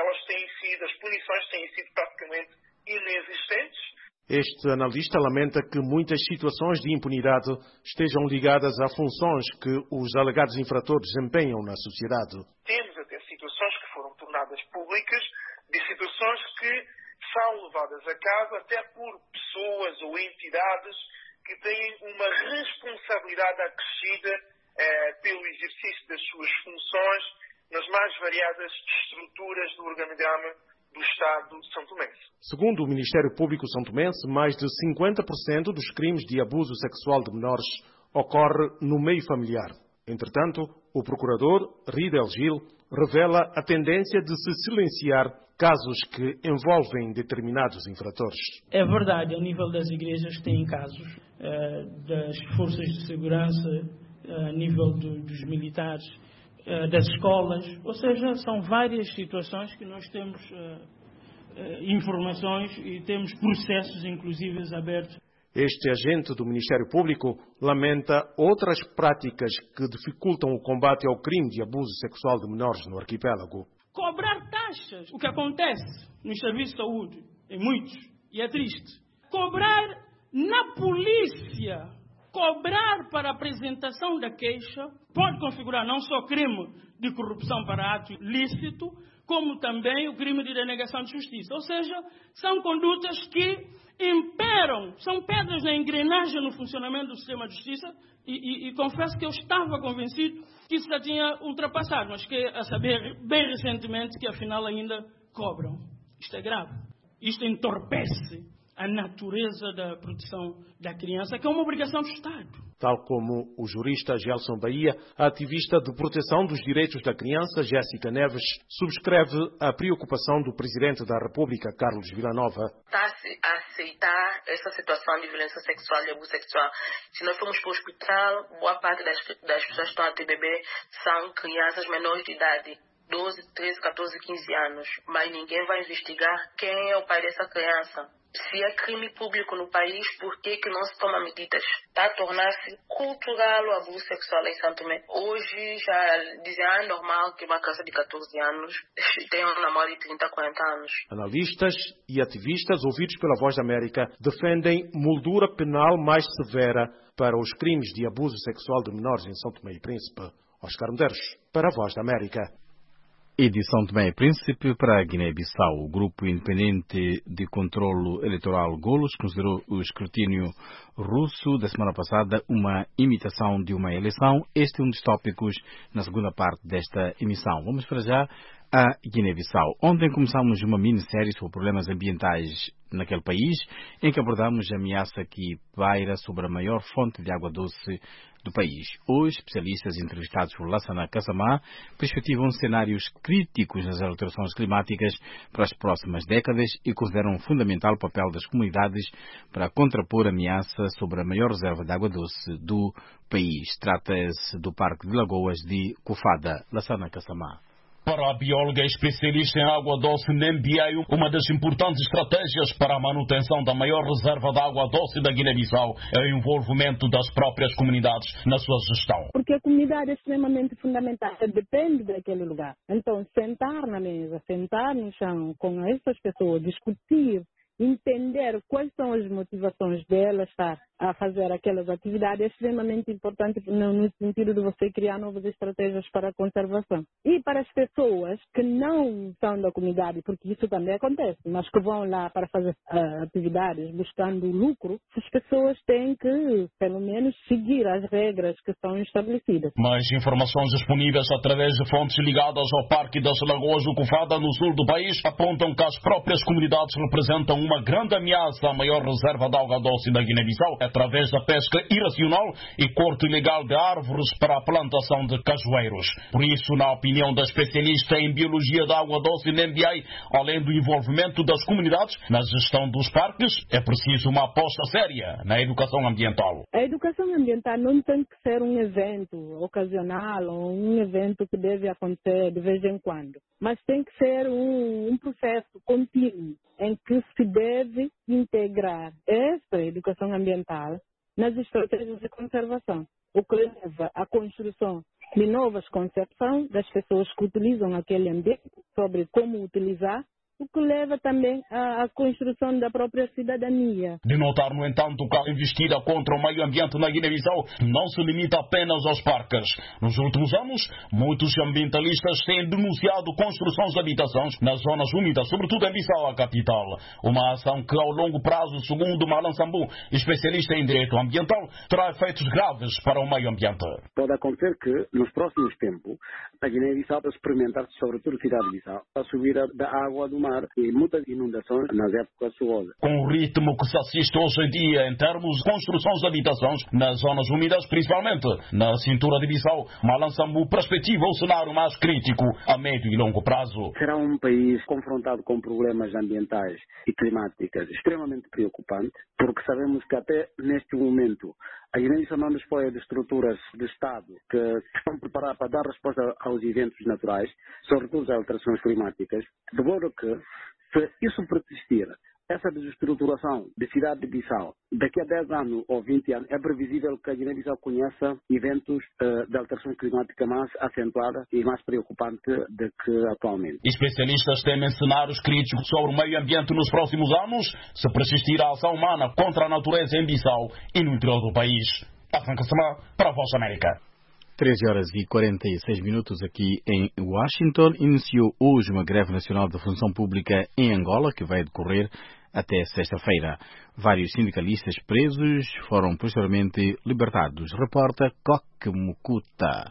as punições têm sido praticamente inexistentes. Este analista lamenta que muitas situações de impunidade estejam ligadas a funções que os alegados infratores desempenham na sociedade. Temos até situações que foram tornadas públicas públicas de situações que são levadas a cabo até por pessoas ou entidades que têm uma responsabilidade acrescida pelo exercício das suas funções nas mais variadas estruturas do organigrama do Estado santomense. Segundo o Ministério Público santomense, mais de 50% dos crimes de abuso sexual de menores ocorre no meio familiar. Entretanto, o procurador Ridel Gil revela a tendência de se silenciar casos que envolvem determinados infratores. É verdade, a nível das igrejas tem casos, das forças de segurança, a nível dos militares, das escolas, ou seja, são várias situações que nós temos informações e temos processos, inclusive, abertos. Este agente do Ministério Público lamenta outras práticas que dificultam o combate ao crime de abuso sexual de menores no arquipélago. Cobrar taxas, o que acontece nos serviços de saúde, em muitos, e é triste. Cobrar na polícia, cobrar para a apresentação da queixa, pode configurar não só crime de corrupção para ato lícito, como também o crime de denegação de justiça. Ou seja, são condutas que imperam, são pedras na engrenagem no funcionamento do sistema de justiça e confesso que eu estava convencido que isso já tinha ultrapassado, mas que a saber bem recentemente que afinal ainda cobram. Isto é grave. Isto entorpece a natureza da proteção da criança, que é uma obrigação do Estado. Tal como o jurista Gelson Bahia, a ativista de proteção dos direitos da criança, Jéssica Neves, subscreve a preocupação do Presidente da República, Carlos Villanova. Está-se a aceitar essa situação de violência sexual e abuso sexual. Se nós formos para o hospital, boa parte das pessoas que estão a ter bebê são crianças menores de idade. 12, 13, 14, 15 anos. Mas ninguém vai investigar quem é o pai dessa criança. Se é crime público no país, por que não se toma medidas? Está a tornar-se cultural o abuso sexual em Santo Tomé. Hoje já dizem, é normal que uma criança de 14 anos tenha um namoro de 30, 40 anos. Analistas e ativistas ouvidos pela Voz da América defendem moldura penal mais severa para os crimes de abuso sexual de menores em São Tomé e Príncipe. Oscar Medeiros, para a Voz da América. E de São Tomé e Príncipe para a Guiné-Bissau, o Grupo Independente de Controlo Eleitoral Golos considerou o escrutínio russo da semana passada uma imitação de uma eleição. Este é um dos tópicos na segunda parte desta emissão. Vamos para já a Guiné-Bissau. Ontem começámos uma minissérie sobre problemas ambientais naquele país, em que abordamos a ameaça que paira sobre a maior fonte de água doce do país. Hoje, especialistas entrevistados por Lassana Kassamá perspectivam cenários críticos nas alterações climáticas para as próximas décadas e consideram fundamental o papel das comunidades para contrapor a ameaça sobre a maior reserva de água doce do país. Trata-se do Parque de Lagoas de Cofada. Lassana Kassamá. Para a bióloga especialista em água doce Nembiai, uma das importantes estratégias para a manutenção da maior reserva de água doce da Guiné-Bissau é o envolvimento das próprias comunidades na sua gestão. Porque a comunidade é extremamente fundamental, depende daquele lugar. Então, sentar na mesa, sentar no chão com essas pessoas, discutir, entender quais são as motivações delas estar a fazer aquelas atividades é extremamente importante no sentido de você criar novas estratégias para a conservação. E para as pessoas que não são da comunidade, porque isso também acontece, mas que vão lá para fazer atividades buscando lucro, as pessoas têm que, pelo menos, seguir as regras que são estabelecidas. Mais informações disponíveis através de fontes ligadas ao Parque das Lagoas do Cofada, no sul do país, apontam que as próprias comunidades representam uma grande ameaça à maior reserva de água doce da Guiné-Bissau, através da pesca irracional e corte ilegal de árvores para a plantação de cajueiros. Por isso, na opinião da especialista em biologia da água doce Nembiai, além do envolvimento das comunidades na gestão dos parques, é preciso uma aposta séria na educação ambiental. A educação ambiental não tem que ser um evento ocasional ou um evento que deve acontecer de vez em quando, mas tem que ser um processo contínuo em que se deve integrar essa educação ambiental nas estratégias de conservação, o que leva à construção de novas concepções das pessoas que utilizam aquele ambiente sobre como utilizar o que leva também à construção da própria cidadania. De notar, no entanto, que a investida contra o meio ambiente na Guiné-Bissau não se limita apenas aos parques. Nos últimos anos, muitos ambientalistas têm denunciado construções de habitações nas zonas úmidas, sobretudo em Bissau, a capital. Uma ação que, ao longo prazo, segundo Malan Sambu, especialista em direito ambiental, terá efeitos graves para o meio ambiente. Pode acontecer que, nos próximos tempos, a Guiné-Bissau vai experimentar, sobretudo a cidade de Bissau, a subida da água do mar e muitas inundações nas épocas chuvosas. Com o ritmo que se assiste hoje em dia em termos de construções de habitações nas zonas úmidas, principalmente na cintura de Bissau, Malan Sambu perspectiva o cenário mais crítico a médio e longo prazo. Será um país confrontado com problemas ambientais e climáticos extremamente preocupantes, porque sabemos que até neste momento a Guiné-Bissau não dispõe de estruturas de Estado que estão preparadas para dar resposta aos eventos naturais, sobretudo às alterações climáticas, de modo que, se isso persistir, essa desestruturação da cidade de Bissau, daqui a 10 anos ou 20 anos, é previsível que a Guiné-Bissau conheça eventos de alteração climática mais acentuada e mais preocupante do que atualmente. Especialistas temem cenários críticos sobre o meio ambiente nos próximos anos, se persistir a ação humana contra a natureza em Bissau e no interior do país. Arranca Samá para a Voz da América. 13h46 aqui em Washington. Iniciou hoje uma greve nacional da função pública em Angola, que vai decorrer até sexta-feira. Vários sindicalistas presos foram posteriormente libertados. Reporta Coque Mucuta.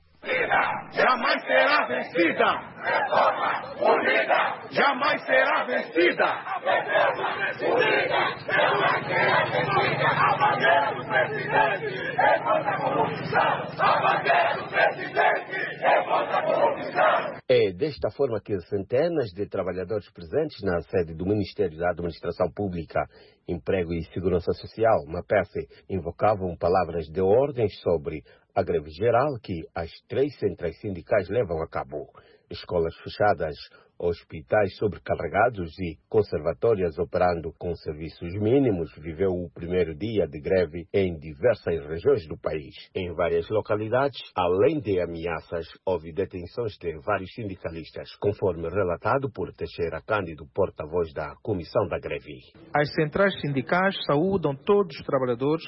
Jamais será vencida. Reforma unida. Jamais será vencida. Reforma unida. Jamais será vencida. A bandeira do presidente é contra a corrupção. A bandeira do presidente é contra a corrupção. É desta forma que centenas de trabalhadores presentes na sede do Ministério da Administração Pública, Emprego e Segurança Social, MAPESE, invocavam palavras de ordem sobre a greve geral que as 3 centrais sindicais levam a cabo. Escolas fechadas, hospitais sobrecarregados e conservatórias operando com serviços mínimos viveu o primeiro dia de greve em diversas regiões do país. Em várias localidades, além de ameaças, houve detenções de vários sindicalistas, conforme relatado por Teixeira Cândido, porta-voz da comissão da greve. As centrais sindicais saúdam todos os trabalhadores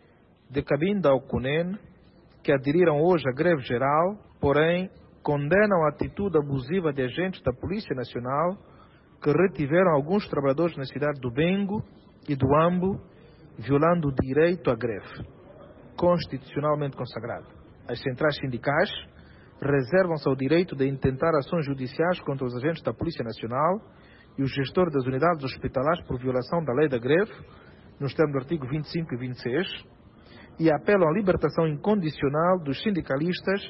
de Cabinda ao Cunene que aderiram hoje à greve geral, porém condenam a atitude abusiva de agentes da Polícia Nacional que retiveram alguns trabalhadores na cidade do Bengo e do Ambo, violando o direito à greve, constitucionalmente consagrado. As centrais sindicais reservam-se ao direito de intentar ações judiciais contra os agentes da Polícia Nacional e os gestores das unidades hospitalares por violação da lei da greve, nos termos do artigo 25 e 26, e apelam à libertação incondicional dos sindicalistas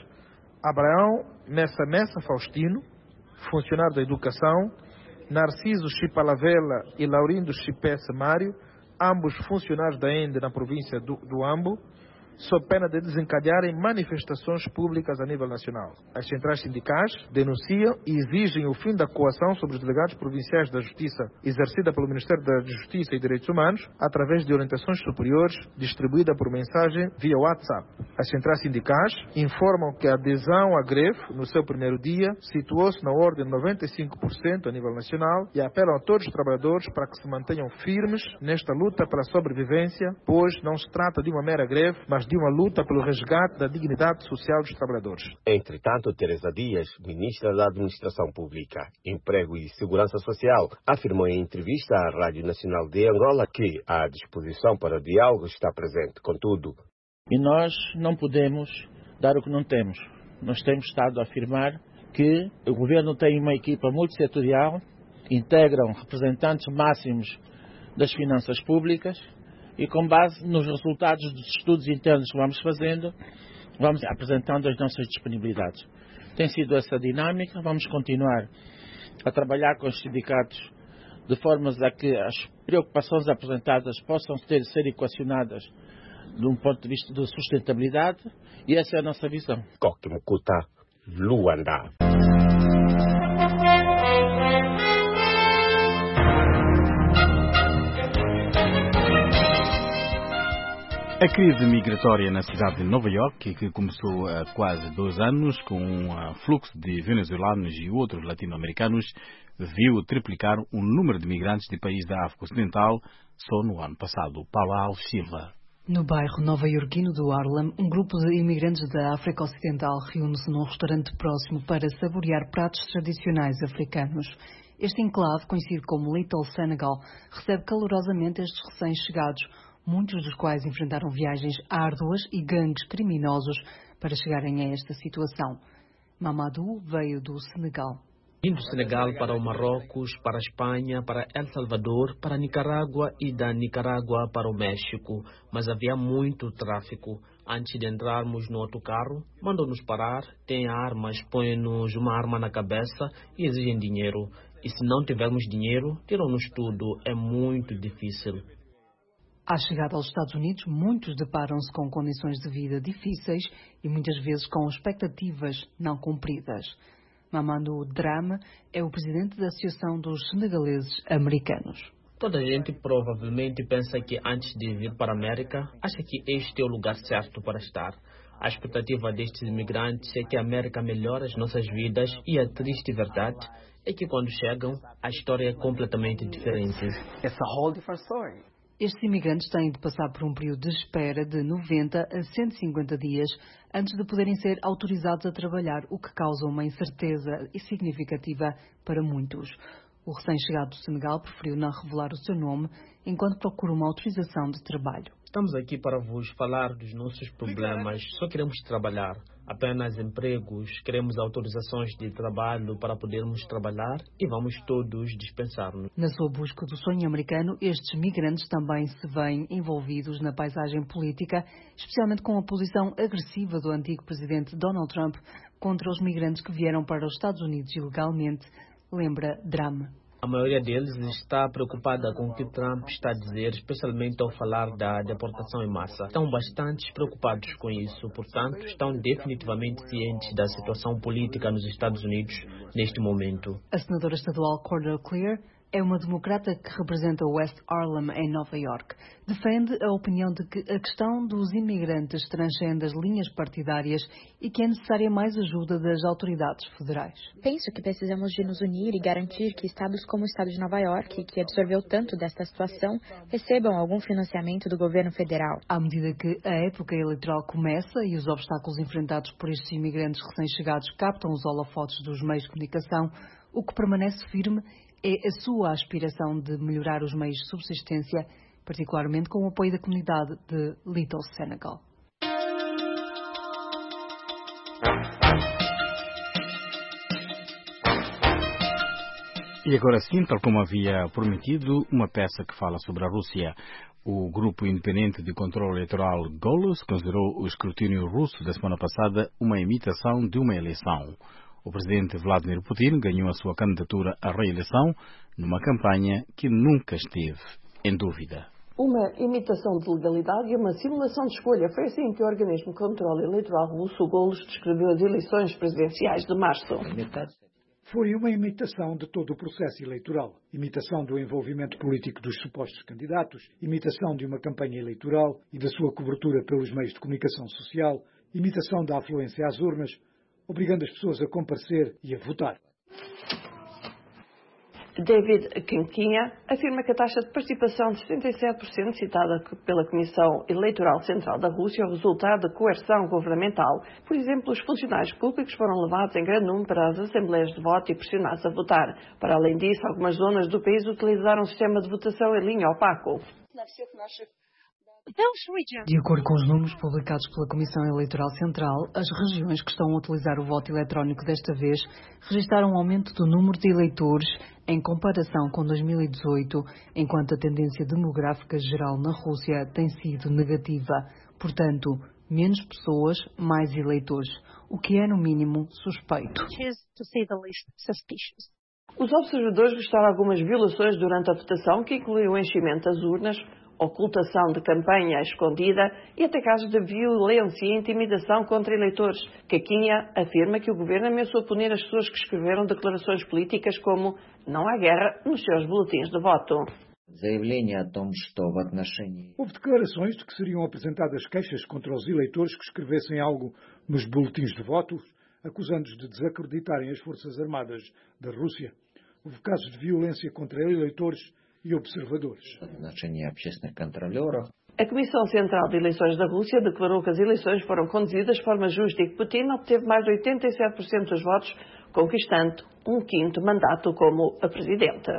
Abraão Messa Faustino, funcionário da Educação, Narciso Chipalavela e Laurindo Chipesse Mário, ambos funcionários da ENDE na província do Ambo, sob pena de desencadearem manifestações públicas a nível nacional. As centrais sindicais denunciam e exigem o fim da coação sobre os delegados provinciais da Justiça exercida pelo Ministério da Justiça e Direitos Humanos através de orientações superiores distribuída por mensagem via WhatsApp. As centrais sindicais informam que a adesão à greve no seu primeiro dia situou-se na ordem de 95% a nível nacional e apelam a todos os trabalhadores para que se mantenham firmes nesta luta pela sobrevivência, pois não se trata de uma mera greve, mas de uma luta pelo resgate da dignidade social dos trabalhadores. Entretanto, Teresa Dias, ministra da Administração Pública, Emprego e Segurança Social, afirmou em entrevista à Rádio Nacional de Angola que a disposição para o diálogo está presente. Contudo, e nós não podemos dar o que não temos. Nós temos estado a afirmar que o governo tem uma equipa multissetorial, integram representantes máximos das finanças públicas, e com base nos resultados dos estudos internos que vamos fazendo, vamos apresentando as nossas disponibilidades. Tem sido essa dinâmica, vamos continuar a trabalhar com os sindicatos de formas a que as preocupações apresentadas possam ser equacionadas de um ponto de vista de sustentabilidade, e essa é a nossa visão. Coque Mucuta, Luanda. A crise migratória na cidade de Nova Iorque, que começou há quase 2 anos com um fluxo de venezuelanos e outros latino-americanos, viu triplicar o número de migrantes de países da África Ocidental só no ano passado. Paula Alves Silva. No bairro nova-iorquino do Harlem, um grupo de imigrantes da África Ocidental reúne-se num restaurante próximo para saborear pratos tradicionais africanos. Este enclave, conhecido como Little Senegal, recebe calorosamente estes recém-chegados, muitos dos quais enfrentaram viagens árduas e gangues criminosos para chegarem a esta situação. Mamadou veio do Senegal. Vim do Senegal para o Marrocos, para a Espanha, para El Salvador, para a Nicarágua e da Nicarágua para o México. Mas havia muito tráfico. Antes de entrarmos no autocarro, mandam-nos parar, têm armas, põem-nos uma arma na cabeça e exigem dinheiro. E se não tivermos dinheiro, tiram-nos tudo. É muito difícil. À chegada aos Estados Unidos, muitos deparam-se com condições de vida difíceis e muitas vezes com expectativas não cumpridas. Mamadou Drame é o presidente da Associação dos Senegaleses Americanos. Toda a gente provavelmente pensa que antes de vir para a América, acha que este é o lugar certo para estar. A expectativa destes imigrantes é que a América melhore as nossas vidas e a triste verdade é que quando chegam, a história é completamente diferente. It's a whole different story. Estes imigrantes têm de passar por um período de espera de 90 a 150 dias antes de poderem ser autorizados a trabalhar, o que causa uma incerteza significativa para muitos. O recém-chegado do Senegal preferiu não revelar o seu nome enquanto procura uma autorização de trabalho. Estamos aqui para vos falar dos nossos problemas. Só queremos trabalhar, apenas empregos, queremos autorizações de trabalho para podermos trabalhar e vamos todos dispensar-nos. Na sua busca do sonho americano, estes migrantes também se veem envolvidos na paisagem política, especialmente com a posição agressiva do antigo presidente Donald Trump contra os migrantes que vieram para os Estados Unidos ilegalmente, lembra Drame. A maioria deles está preocupada com o que Trump está a dizer, especialmente ao falar da deportação em massa. Estão bastante preocupados com isso, portanto, estão definitivamente cientes da situação política nos Estados Unidos neste momento. A senadora estadual Cordell Clear é uma democrata que representa o West Harlem, em Nova Iorque. Defende a opinião de que a questão dos imigrantes transcende as linhas partidárias e que é necessária mais ajuda das autoridades federais. Penso que precisamos de nos unir e garantir que estados como o estado de Nova Iorque, que absorveu tanto desta situação, recebam algum financiamento do governo federal. À medida que a época eleitoral começa e os obstáculos enfrentados por estes imigrantes recém-chegados captam os holofotes dos meios de comunicação, o que permanece firme é a sua aspiração de melhorar os meios de subsistência, particularmente com o apoio da comunidade de Little Senegal. E agora sim, tal como havia prometido, uma peça que fala sobre a Rússia. O Grupo Independente de Controle Eleitoral Golos considerou o escrutínio russo da semana passada uma imitação de uma eleição. O presidente Vladimir Putin ganhou a sua candidatura à reeleição numa campanha que nunca esteve em dúvida. Uma imitação de legalidade e uma simulação de escolha. Foi assim que o organismo de controle eleitoral russo, o Golos, descreveu as eleições presidenciais de março. Foi uma imitação de todo o processo eleitoral. Imitação do envolvimento político dos supostos candidatos, imitação de uma campanha eleitoral e da sua cobertura pelos meios de comunicação social, imitação da afluência às urnas, obrigando as pessoas a comparecer e a votar. David Kenkinha afirma que a taxa de participação de 77% citada pela Comissão Eleitoral Central da Rússia é o resultado da coerção governamental. Por exemplo, os funcionários públicos foram levados em grande número para as assembleias de voto e pressionados a votar. Para além disso, algumas zonas do país utilizaram um sistema de votação em linha opaco. De acordo com os números publicados pela Comissão Eleitoral Central, as regiões que estão a utilizar o voto eletrónico desta vez registraram um aumento do número de eleitores em comparação com 2018, enquanto a tendência demográfica geral na Rússia tem sido negativa. Portanto, menos pessoas, mais eleitores, o que é, no mínimo, suspeito. Os observadores registraram algumas violações durante a votação, que incluiu o enchimento das urnas, ocultação de campanha escondida e até casos de violência e intimidação contra eleitores. Caquinha afirma que o governo ameaçou punir as pessoas que escreveram declarações políticas como "não há guerra" nos seus boletins de voto. Houve declarações de que seriam apresentadas queixas contra os eleitores que escrevessem algo nos boletins de votos, acusando-os de desacreditarem as Forças Armadas da Rússia. Houve casos de violência contra eleitores e observadores. A Comissão Central de Eleições da Rússia declarou que as eleições foram conduzidas de forma justa e que Putin obteve mais de 87% dos votos, conquistando um quinto mandato como a presidente.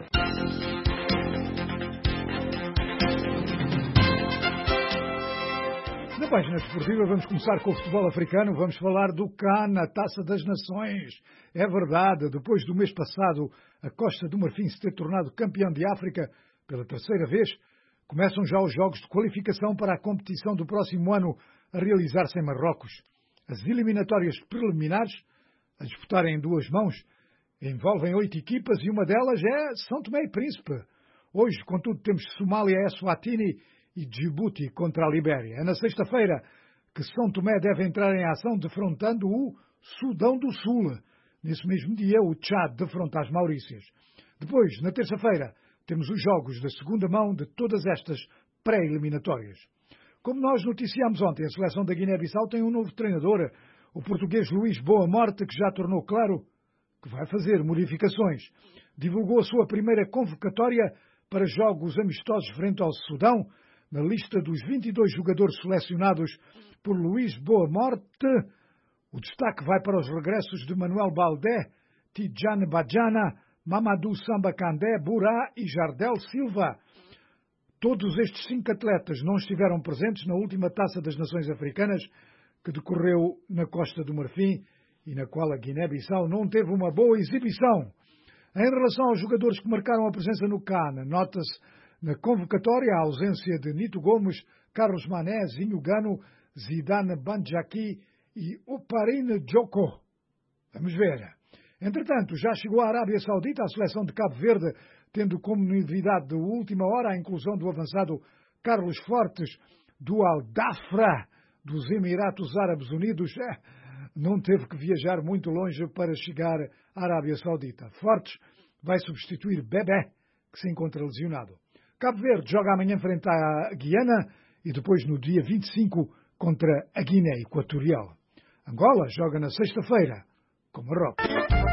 Na página desportiva vamos começar com o futebol africano, vamos falar do CAN, a Taça das Nações. É verdade, depois do mês passado a Costa do Marfim se ter tornado campeão de África pela terceira vez, começam já os jogos de qualificação para a competição do próximo ano a realizar-se em Marrocos. As eliminatórias preliminares, a disputarem em duas mãos, envolvem 8 equipas e uma delas é São Tomé e Príncipe. Hoje, contudo, temos Somália, Eswatini e Djibouti contra a Libéria. É na sexta-feira que São Tomé deve entrar em ação defrontando o Sudão do Sul. Nesse mesmo dia, o Tchad defronta as Maurícias. Depois, na terça-feira, temos os jogos da segunda mão de todas estas pré-eliminatórias. Como nós noticiámos ontem, a seleção da Guiné-Bissau tem um novo treinador, o português Luís Boa Morte, que já tornou claro que vai fazer modificações. Divulgou a sua primeira convocatória para jogos amistosos frente ao Sudão, na lista dos 22 jogadores selecionados por Luís Boa Morte. O destaque vai para os regressos de Manuel Baldé, Tidjane Badjana, Mamadou Samba Kandé, Burá e Jardel Silva. Todos estes 5 atletas não estiveram presentes na última Taça das Nações Africanas, que decorreu na Costa do Marfim e na qual a Guiné-Bissau não teve uma boa exibição. Em relação aos jogadores que marcaram a presença no CAN, nota-se na convocatória a ausência de Nito Gomes, Carlos Mané, Zinho Gano, Zidane Banjaki e Oparine Djoko. Vamos ver. Entretanto, já chegou a Arábia Saudita a seleção de Cabo Verde, tendo como novidade de última hora a inclusão do avançado Carlos Fortes, do Al-Dafra, dos Emirados Árabes Unidos. Não teve que viajar muito longe para chegar à Arábia Saudita. Fortes vai substituir Bebé, que se encontra lesionado. Cabo Verde joga amanhã frente à Guiana e depois no dia 25 contra a Guiné Equatorial. Angola joga na sexta-feira com Marrocos.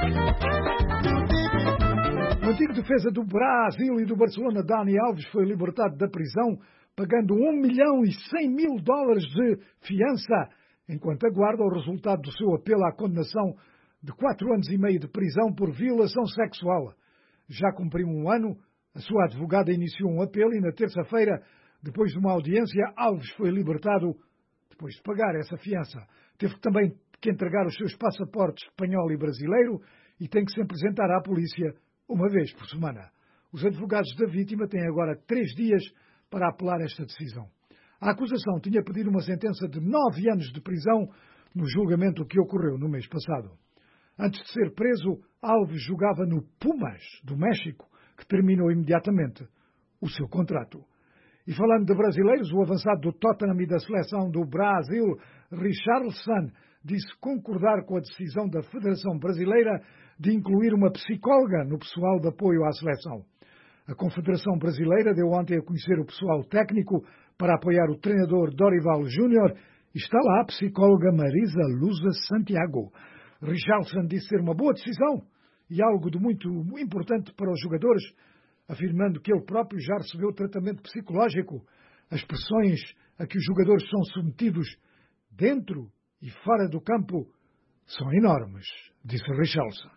O antigo defesa do Brasil e do Barcelona, Dani Alves, foi libertado da prisão pagando $1.100.000 de fiança, enquanto aguarda o resultado do seu apelo à condenação de 4 anos e meio de prisão por violação sexual. Já cumpriu 1 ano, a sua advogada iniciou um apelo e na terça-feira, depois de uma audiência, Alves foi libertado depois de pagar essa fiança. Teve também que entregar os seus passaportes espanhol e brasileiro e tem que se apresentar à polícia uma vez por semana. Os advogados da vítima têm agora 3 dias para apelar esta decisão. A acusação tinha pedido uma sentença de 9 anos de prisão no julgamento que ocorreu no mês passado. Antes de ser preso, Alves jogava no Pumas, do México, que terminou imediatamente o seu contrato. E falando de brasileiros, o avançado do Tottenham e da seleção do Brasil, Richarlison, disse concordar com a decisão da Federação Brasileira de incluir uma psicóloga no pessoal de apoio à seleção. A Confederação Brasileira deu ontem a conhecer o pessoal técnico para apoiar o treinador Dorival Júnior e está lá a psicóloga Marisa Luza Santiago. Richarlison disse ser uma boa decisão e algo de muito importante para os jogadores, afirmando que ele próprio já recebeu tratamento psicológico. As pressões a que os jogadores são submetidos dentro e fora do campo são enormes, disse Richarlison.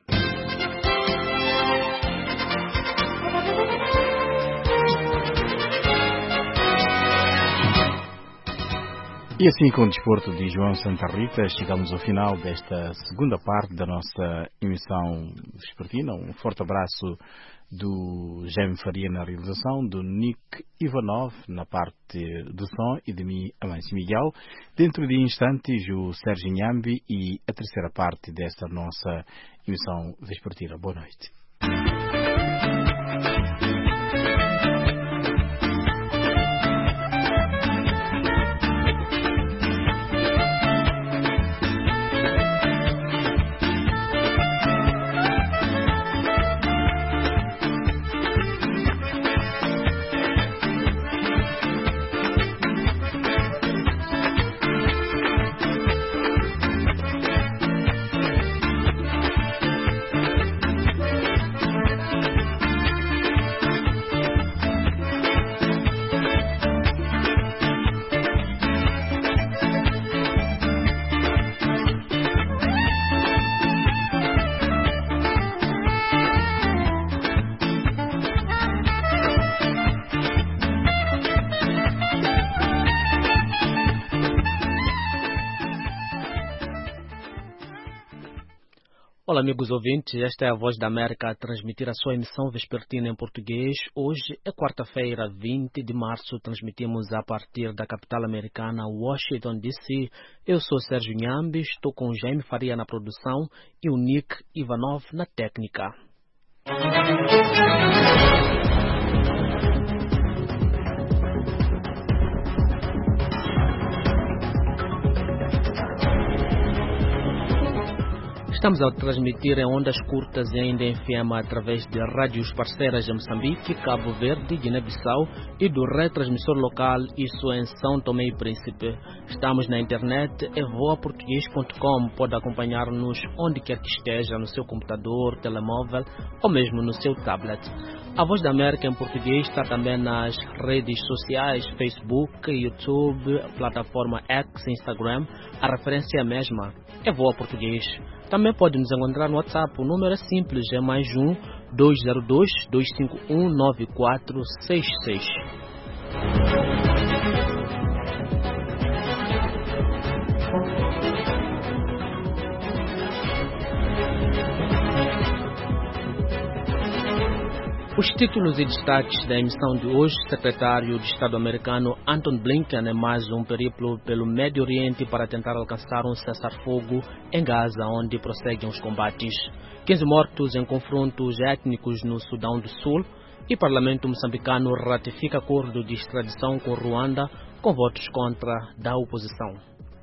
E assim, com o desporto de João Santa Rita, chegamos ao final desta segunda parte da nossa emissão desportiva. Um forte abraço do Jaime Faria na realização, do Nick Ivanov na parte do som e de mim, Amâncio Miguel. Dentro de instantes, o Sérgio Nhambi e a terceira parte desta nossa emissão desportiva. Boa noite. Olá, amigos ouvintes, esta é a Voz da América a transmitir a sua emissão vespertina em português. Hoje é quarta-feira, 20 de março, transmitimos a partir da capital americana, Washington, D.C. Eu sou Sérgio Nhambi, estou com Jaime Faria na produção e o Nick Ivanov na técnica. Estamos a transmitir em ondas curtas e ainda em FM através de rádios parceiras em Moçambique, Cabo Verde, Guiné-Bissau e do retransmissor local, isso em São Tomé e Príncipe. Estamos na internet, voaportuguês.com, pode acompanhar-nos onde quer que esteja, no seu computador, telemóvel ou mesmo no seu tablet. A Voz da América em português está também nas redes sociais, Facebook, YouTube, plataforma X, Instagram. A referência é a mesma, é Voa Português. Também pode nos encontrar no WhatsApp, o número é simples, é +1 202 251 9466. Os títulos e destaques da emissão de hoje: secretário de Estado americano Anton Blinken em mais um periplo pelo Médio Oriente para tentar alcançar um cessar-fogo em Gaza, onde prosseguem os combates. 15 mortos em confrontos étnicos no Sudão do Sul e Parlamento moçambicano ratifica acordo de extradição com Ruanda com votos contra da oposição.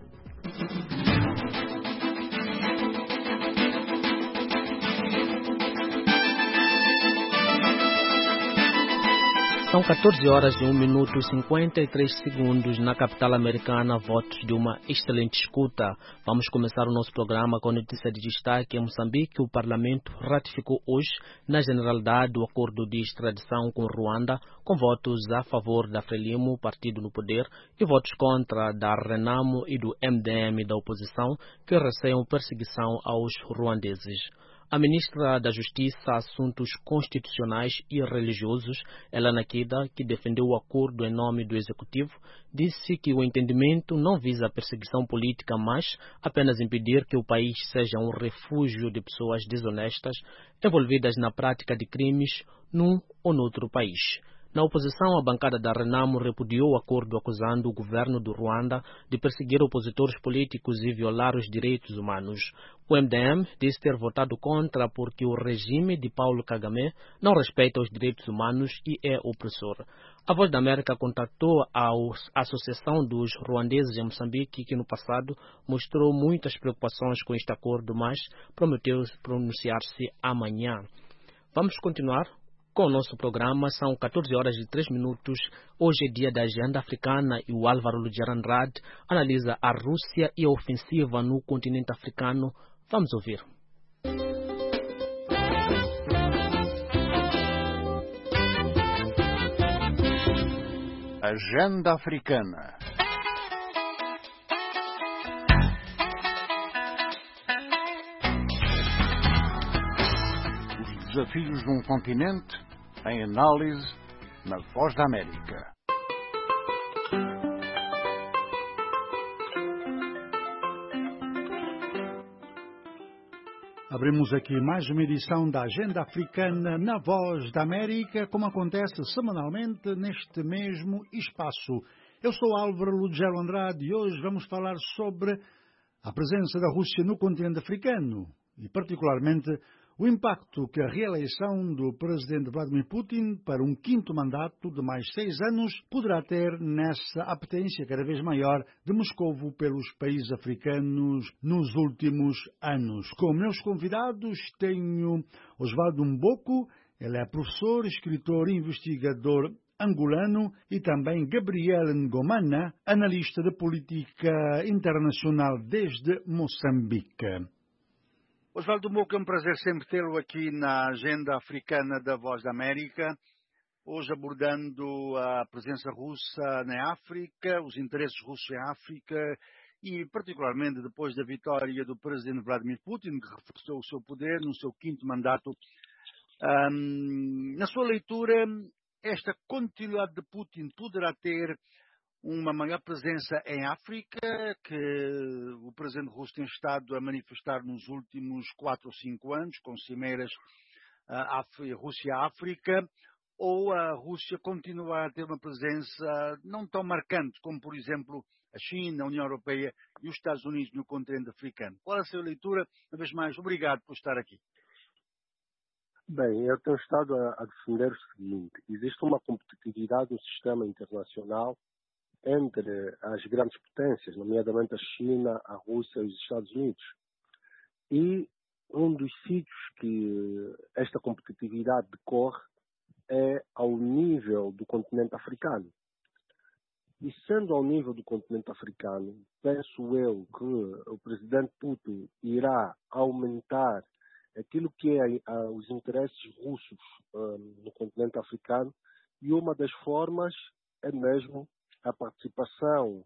São 14 horas e 1 minuto e 53 segundos na capital americana, votos de uma excelente escuta. Vamos começar o nosso programa com notícia de destaque. Em Moçambique, o Parlamento ratificou hoje, na Generalidade, o acordo de extradição com Ruanda, com votos a favor da Frelimo, partido no poder, e votos contra da Renamo e do MDM da oposição, que receiam perseguição aos ruandeses. A ministra da Justiça, Assuntos Constitucionais e Religiosos, Helena Kida, que defendeu o acordo em nome do Executivo, disse que o entendimento não visa a perseguição política, mas apenas impedir que o país seja um refúgio de pessoas desonestas envolvidas na prática de crimes num ou noutro país. Na oposição, a bancada da Renamo repudiou o acordo acusando o governo do Ruanda de perseguir opositores políticos e violar os direitos humanos. O MDM disse ter votado contra porque o regime de Paulo Kagame não respeita os direitos humanos e é opressor. A Voz da América contatou a Associação dos Ruandeses em Moçambique, que no passado mostrou muitas preocupações com este acordo, mas prometeu pronunciar-se amanhã. Vamos continuar com o nosso programa. São 14 horas e 3 minutos. Hoje é dia da agenda africana e o Álvaro Lujarandrad analisa a Rússia e a ofensiva no continente africano. Vamos ouvir. Agenda africana. Os desafios de um continente em análise na Voz da América. Abrimos aqui mais uma edição da Agenda Africana na Voz da América, como acontece semanalmente neste mesmo espaço. Eu sou Álvaro Lugero Andrade e hoje vamos falar sobre a presença da Rússia no continente africano e, particularmente, o impacto que a reeleição do presidente Vladimir Putin para um quinto mandato de mais 6 anos poderá ter nessa apetência cada vez maior de Moscovo pelos países africanos nos últimos anos. Como meus convidados tenho Osvaldo Mboko, ele é professor, escritor e investigador angolano, e também Gabriel Ngomana, analista de política internacional desde Moçambique. Osvaldo Mboko, é um prazer sempre tê-lo aqui na Agenda Africana da Voz da América, hoje abordando a presença russa na África, os interesses russos em África e particularmente depois da vitória do presidente Vladimir Putin, que reforçou o seu poder no seu quinto mandato. Na sua leitura, esta continuidade de Putin poderá ter uma maior presença em África, que o presidente russo tem estado a manifestar nos últimos 4 ou 5 anos, com cimeiras Rússia-África, ou a Rússia continua a ter uma presença não tão marcante como, por exemplo, a China, a União Europeia e os Estados Unidos no continente africano? Qual é a sua leitura? Uma vez mais, obrigado por estar aqui. Bem, eu tenho estado a defender o seguinte: existe uma competitividade no sistema internacional entre as grandes potências, nomeadamente a China, a Rússia e os Estados Unidos. E um dos sítios que esta competitividade decorre é ao nível do continente africano. E sendo ao nível do continente africano, penso eu que o presidente Putin irá aumentar aquilo que é os interesses russos no continente africano, e uma das formas é mesmo a participação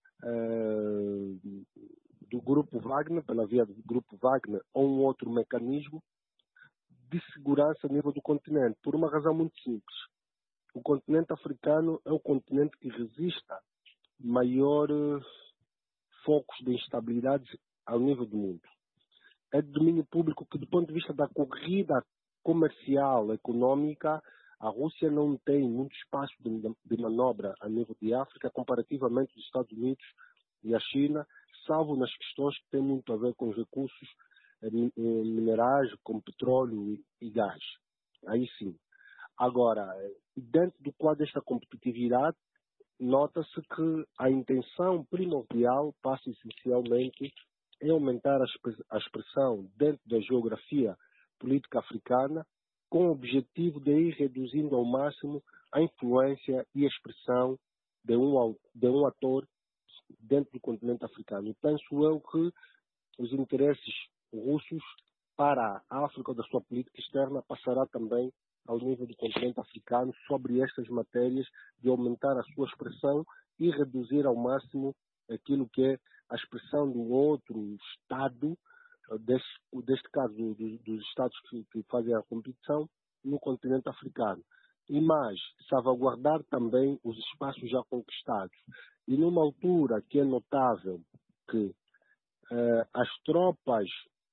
do Grupo Wagner, pela via do Grupo Wagner, ou um outro mecanismo de segurança a nível do continente, por uma razão muito simples. O continente africano é o continente que resista maiores focos de instabilidade ao nível do mundo. É de domínio público que, do ponto de vista da corrida comercial, econômica, a Rússia não tem muito espaço de manobra a nível de África, comparativamente aos Estados Unidos e a China, salvo nas questões que têm muito a ver com os recursos minerais, como petróleo e gás. Aí sim. Agora, dentro do quadro desta competitividade, nota-se que a intenção primordial passa essencialmente em aumentar a expressão dentro da geografia política africana, com o objetivo de ir reduzindo ao máximo a influência e a expressão de um ator dentro do continente africano. E penso eu que os interesses russos para a África da sua política externa passará também ao nível do continente africano sobre estas matérias, de aumentar a sua expressão e reduzir ao máximo aquilo que é a expressão do outro Estado, deste caso dos Estados que fazem a competição, no continente africano. E mais, salvaguardar também os espaços já conquistados. E numa altura que é notável que as tropas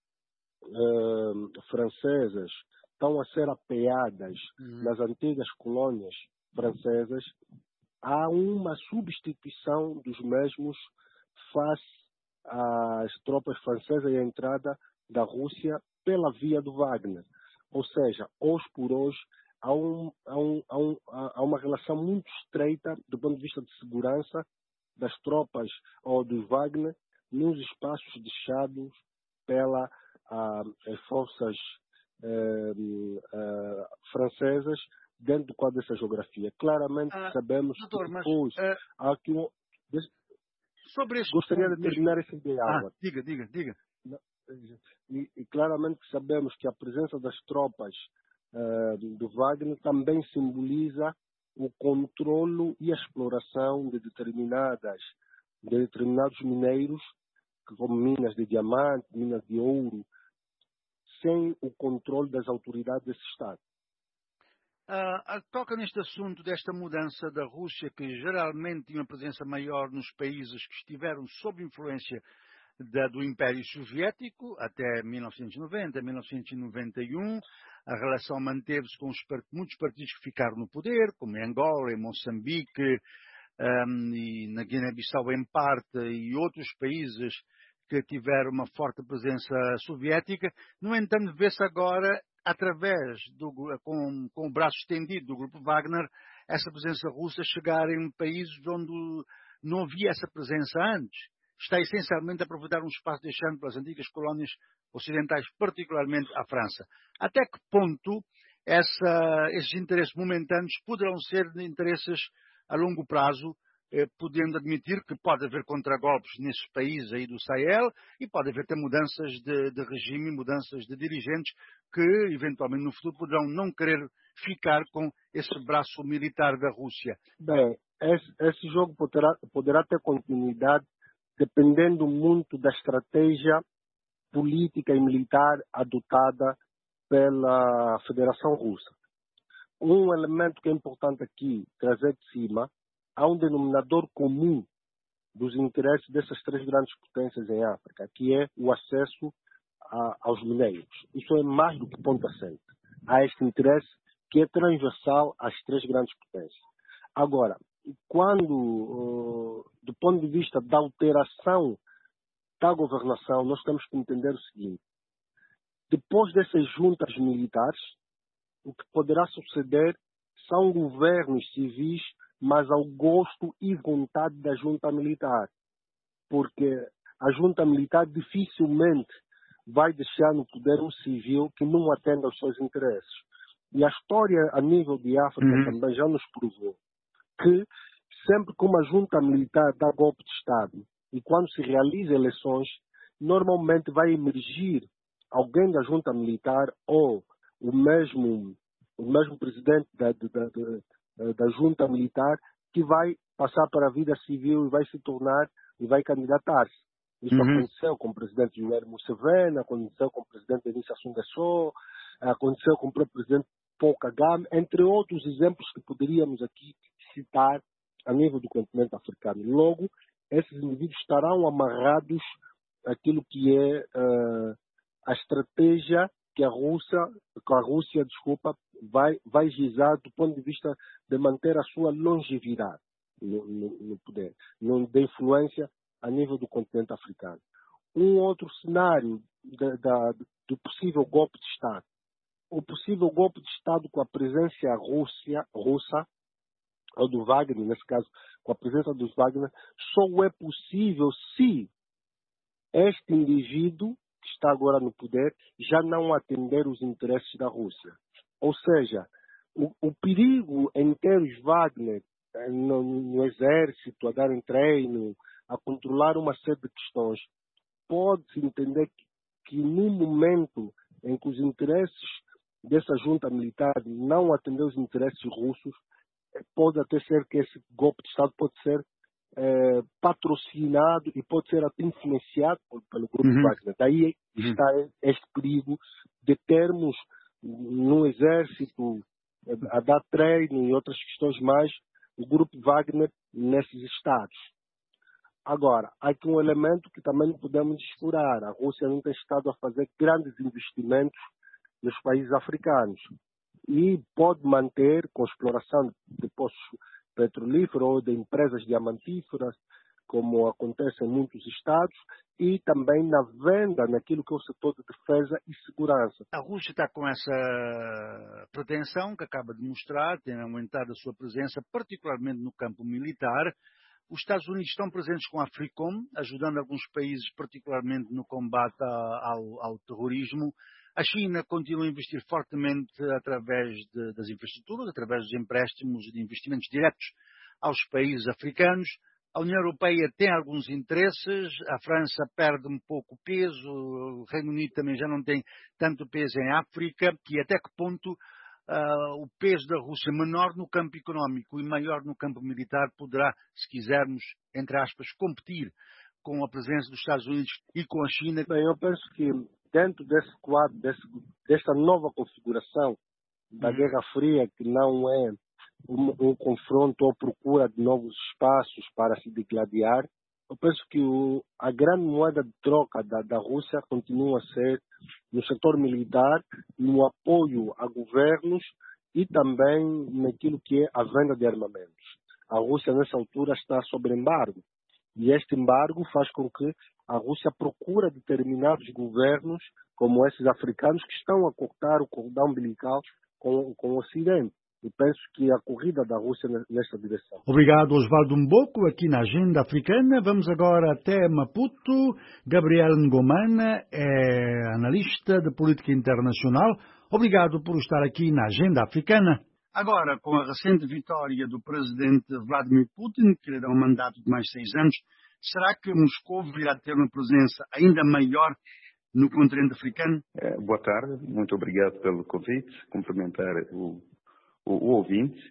francesas estão a ser apeadas nas antigas colônias francesas, há uma substituição dos mesmos face às tropas francesas e à entrada da Rússia pela via do Wagner. Ou seja, hoje por hoje, há uma relação muito estreita do ponto de vista de segurança das tropas ou do Wagner nos espaços deixados pelas forças francesas dentro do quadro dessa geografia. Claramente sabemos doutor, que depois há aqui sobre este gostaria de terminar essa ideia. Diga. E claramente sabemos que a presença das tropas do Wagner também simboliza o controlo e a exploração de determinados mineiros, como minas de diamante, minas de ouro, sem o controle das autoridades desse Estado. Toca neste assunto desta mudança da Rússia, que geralmente tinha uma presença maior nos países que estiveram sob influência do Império Soviético até 1990, 1991. A relação manteve-se com muitos partidos que ficaram no poder, como em Angola, em Moçambique, e na Guiné-Bissau em parte, e outros países que tiveram uma forte presença soviética. No entanto, vê-se agora, através com o braço estendido do Grupo Wagner, essa presença russa chegar em países onde não havia essa presença antes. Está essencialmente a aproveitar um espaço deixado pelas antigas colónias ocidentais, particularmente a França. Até que ponto esses interesses momentâneos poderão ser de interesses a longo prazo, podendo admitir que pode haver contragolpes nesses países aí do Sahel e pode haver até mudanças de regime, mudanças de dirigentes que, eventualmente, no futuro poderão não querer ficar com esse braço militar da Rússia. Bem, esse jogo poderá ter continuidade dependendo muito da estratégia política e militar adotada pela Federação Russa. Um elemento que é importante aqui trazer de cima há um denominador comum dos interesses dessas 3 grandes potências em África, que é o acesso aos minérios. Isso é mais do que ponto assente. Há este interesse que é transversal às 3 grandes potências. Agora, quando, do ponto de vista da alteração da governação, nós temos que entender o seguinte: depois dessas juntas militares, o que poderá suceder são governos civis, mas ao gosto e vontade da junta militar. Porque a junta militar dificilmente vai deixar no poder um civil que não atenda aos seus interesses. E a história a nível de África também já nos provou que sempre que uma junta militar dá golpe de Estado e quando se realiza eleições, normalmente vai emergir alguém da junta militar ou o mesmo presidente da junta militar que vai passar para a vida civil e vai se tornar e vai candidatar-se. Isso aconteceu com o presidente Yoweri Museveni, aconteceu com o presidente Denis Sassou Nguesso, aconteceu com o próprio presidente Paul Kagame, entre outros exemplos que poderíamos aqui citar a nível do continente africano. Logo, esses indivíduos estarão amarrados àquilo que é a estratégia que a Rússia vai gizar do ponto de vista de manter a sua longevidade no poder, de influência a nível do continente africano. Um outro cenário do possível golpe de Estado. O possível golpe de Estado com a presença russa, ou do Wagner, nesse caso, com a presença dos Wagner, só é possível se este indivíduo que está agora no poder já não atender os interesses da Rússia. Ou seja, o perigo em ter os Wagner no exército, a darem treino, a controlar uma série de questões, pode-se entender que no momento em que os interesses dessa junta militar não atender os interesses russos, pode até ser que esse golpe de Estado pode ser patrocinado e pode ser até influenciado pelo grupo Wagner. Daí está este perigo de termos no exército a dar treino e outras questões mais o grupo Wagner nesses estados. Agora, há aqui um elemento que também não podemos descurar. A Rússia não tem estado a fazer grandes investimentos nos países africanos e pode manter, com exploração de poços petrolíferos ou de empresas diamantíferas, como acontece em muitos estados, e também na venda naquilo que é o setor de defesa e segurança. A Rússia está com essa pretensão que acaba de mostrar, tem aumentado a sua presença, particularmente no campo militar. Os Estados Unidos estão presentes com a AFRICOM, ajudando alguns países, particularmente no combate ao terrorismo. A China continua a investir fortemente através das infraestruturas, através dos empréstimos de investimentos diretos aos países africanos. A União Europeia tem alguns interesses, a França perde um pouco peso, o Reino Unido também já não tem tanto peso em África, e até que ponto o peso da Rússia menor no campo económico e maior no campo militar poderá, se quisermos, entre aspas, competir com a presença dos Estados Unidos e com a China? Bem, eu penso que dentro desse quadro, desta nova configuração da Guerra Fria, que não é um confronto ou procura de novos espaços para se degladiar, eu penso que a grande moeda de troca da Rússia continua a ser no setor militar, no apoio a governos e também naquilo que é a venda de armamentos. A Rússia, nessa altura, está sob embargo. E este embargo faz com que a Rússia procura determinados governos, como esses africanos, que estão a cortar o cordão umbilical com o Ocidente. E penso que a corrida da Rússia nesta direção. Obrigado, Osvaldo Mboko, aqui na Agenda Africana. Vamos agora até Maputo. Gabriel Ngomana é analista de política internacional. Obrigado por estar aqui na Agenda Africana. Agora, com a recente vitória do presidente Vladimir Putin, que lhe dá um mandato de mais 6 anos, será que Moscou virá ter uma presença ainda maior no continente africano? Boa tarde, muito obrigado pelo convite. Cumprimentar o ouvinte,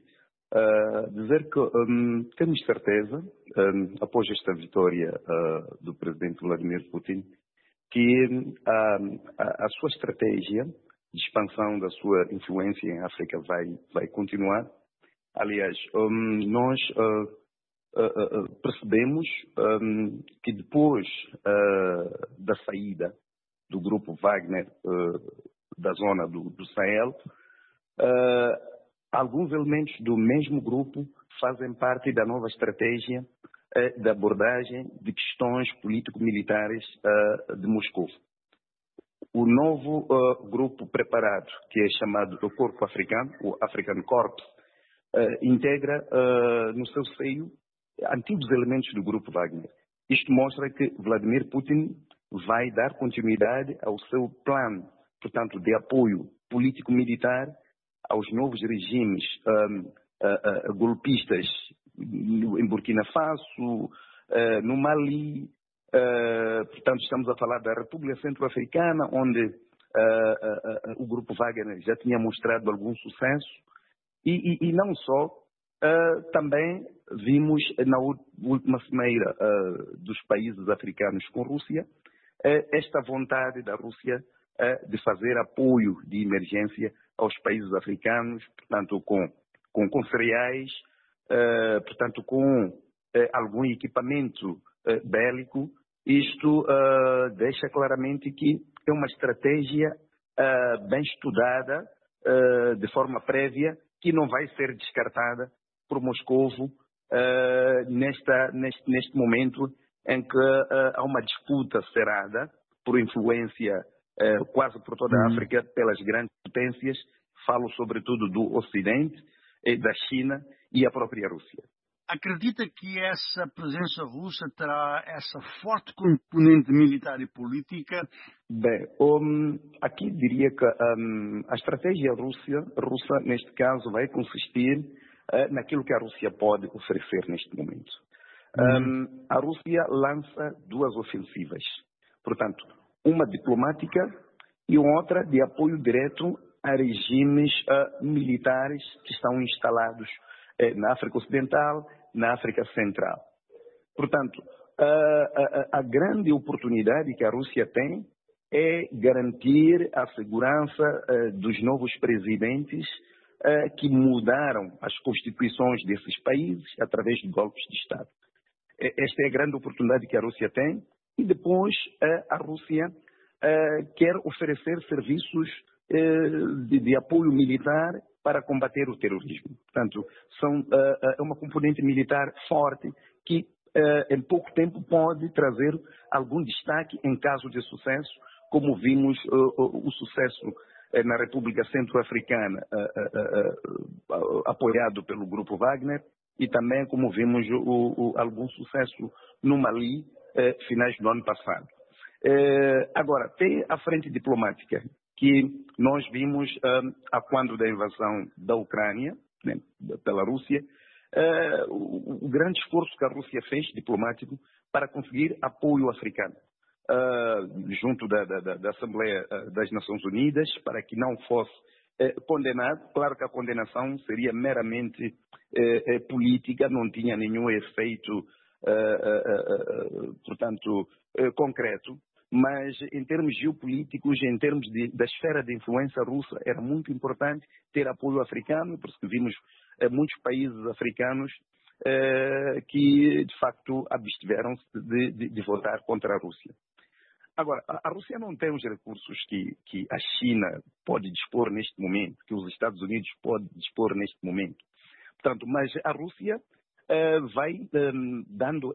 dizer que temos certeza, após esta vitória do presidente Vladimir Putin, que a sua estratégia de expansão da sua influência em África vai continuar. Aliás, nós percebemos que depois da saída do grupo Wagner da zona do Sahel, alguns elementos do mesmo grupo fazem parte da nova estratégia de abordagem de questões político-militares de Moscou. O novo grupo preparado, que é chamado do Corpo Africano, o African Corps, integra no seu seio antigos elementos do grupo Wagner. Isto mostra que Vladimir Putin vai dar continuidade ao seu plano, portanto, de apoio político-militar aos novos regimes golpistas em Burkina Faso, no Mali. Portanto, estamos a falar da República Centro-Africana, onde o grupo Wagner já tinha mostrado algum sucesso. E não só, também vimos na última cimeira dos países africanos com a Rússia, esta vontade da Rússia de fazer apoio de emergência aos países africanos, portanto, com cereais, portanto, com algum equipamento bélico. Isto deixa claramente que é uma estratégia bem estudada, de forma prévia, que não vai ser descartada por Moscovo neste momento em que há uma disputa cerrada por influência quase por toda a África pelas grandes potências. Falo sobretudo do Ocidente, da China e a própria Rússia. Acredita que essa presença russa terá essa forte componente militar e política? Bem, aqui diria que a estratégia russa, neste caso, vai consistir naquilo que a Rússia pode oferecer neste momento. A Rússia lança duas ofensivas. Portanto, uma diplomática e outra de apoio direto a regimes militares que estão instalados na África Ocidental, na África Central. Portanto, a grande oportunidade que a Rússia tem é garantir a segurança dos novos presidentes que mudaram as constituições desses países através de golpes de Estado. Esta é a grande oportunidade que a Rússia tem. E depois a Rússia quer oferecer serviços de apoio militar para combater o terrorismo. Portanto, é uma componente militar forte que em pouco tempo pode trazer algum destaque em caso de sucesso, como vimos o sucesso na República Centro-Africana, apoiado pelo grupo Wagner, e também como vimos algum sucesso no Mali, finais do ano passado. Agora, tem a frente diplomática, que nós vimos a quando da invasão da Ucrânia, né, pela Rússia, o grande esforço que a Rússia fez, diplomático, para conseguir apoio africano, junto da Assembleia das Nações Unidas, para que não fosse condenado. Claro que a condenação seria meramente política, não tinha nenhum efeito, portanto, concreto. Mas em termos geopolíticos, em termos da esfera de influência russa, era muito importante ter apoio africano, porque vimos muitos países africanos que, de facto, abstiveram-se de votar contra a Rússia. Agora, a Rússia não tem os recursos que a China pode dispor neste momento, que os Estados Unidos podem dispor neste momento. Portanto, mas a Rússia vai dando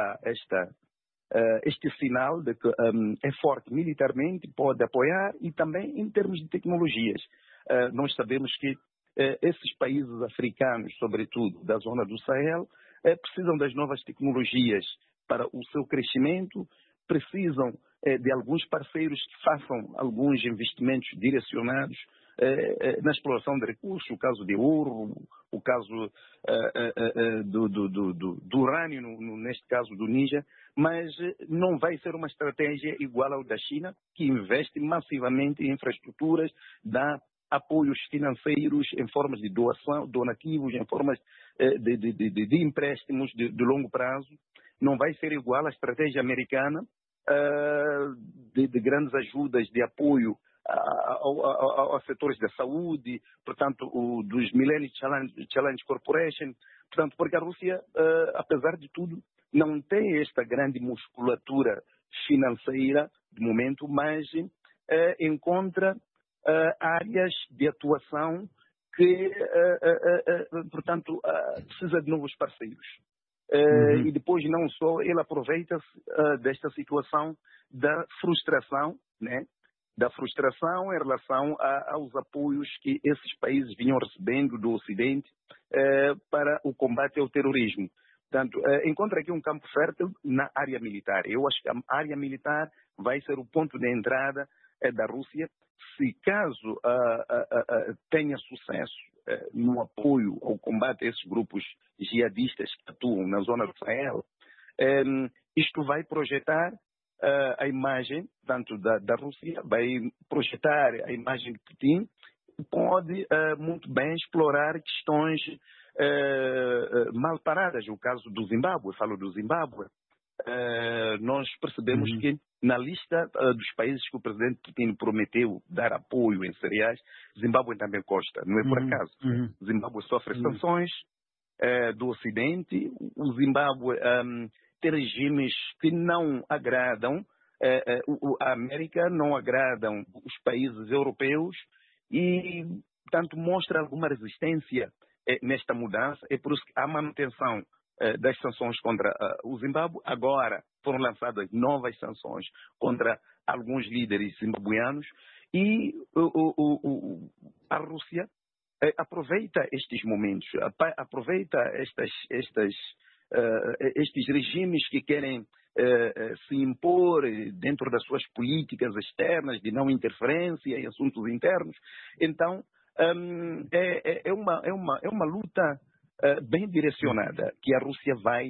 este sinal de que é forte militarmente, pode apoiar, e também em termos de tecnologias. Nós sabemos que esses países africanos, sobretudo da zona do Sahel, precisam das novas tecnologias para o seu crescimento, precisam de alguns parceiros que façam alguns investimentos direcionados na exploração de recursos, o caso de ouro, o caso do urânio, neste caso do Níger, mas não vai ser uma estratégia igual ao da China, que investe massivamente em infraestruturas, dá apoios financeiros em formas de doação, donativos, em formas de empréstimos de longo prazo. Não vai ser igual à estratégia americana, de grandes ajudas de apoio aos setores da saúde, portanto, dos Millennium Challenge Corporation, portanto, porque a Rússia, apesar de tudo, não tem esta grande musculatura financeira de momento, mas encontra áreas de atuação que, portanto, precisa de novos parceiros. E depois não só, ele aproveita-se desta situação da frustração, né? Da frustração em relação aos apoios que esses países vinham recebendo do Ocidente para o combate ao terrorismo. Portanto, encontra aqui um campo fértil na área militar. Eu acho que a área militar vai ser o ponto de entrada da Rússia, se caso tenha sucesso no apoio ao combate a esses grupos jihadistas que atuam na zona do Sahel. Isto vai projetar a imagem, tanto da Rússia, vai projetar a imagem de Putin, pode muito bem explorar questões mal paradas. O caso do Zimbábue, falo do Zimbábue. Nós percebemos que na lista dos países que o presidente Putin prometeu dar apoio em cereais, Zimbábue também consta, não é por acaso. Zimbábue sofre sanções do Ocidente, o Zimbábue tem regimes que não agradam a América, não agradam os países europeus e, portanto, mostra alguma resistência nesta mudança. É por isso que a manutenção das sanções contra o Zimbábue. Agora foram lançadas novas sanções contra alguns líderes zimbabuianos e a Rússia aproveita estes momentos, aproveita estes regimes que querem se impor dentro das suas políticas externas de não interferência em assuntos internos. Então, é uma luta bem direcionada que a Rússia vai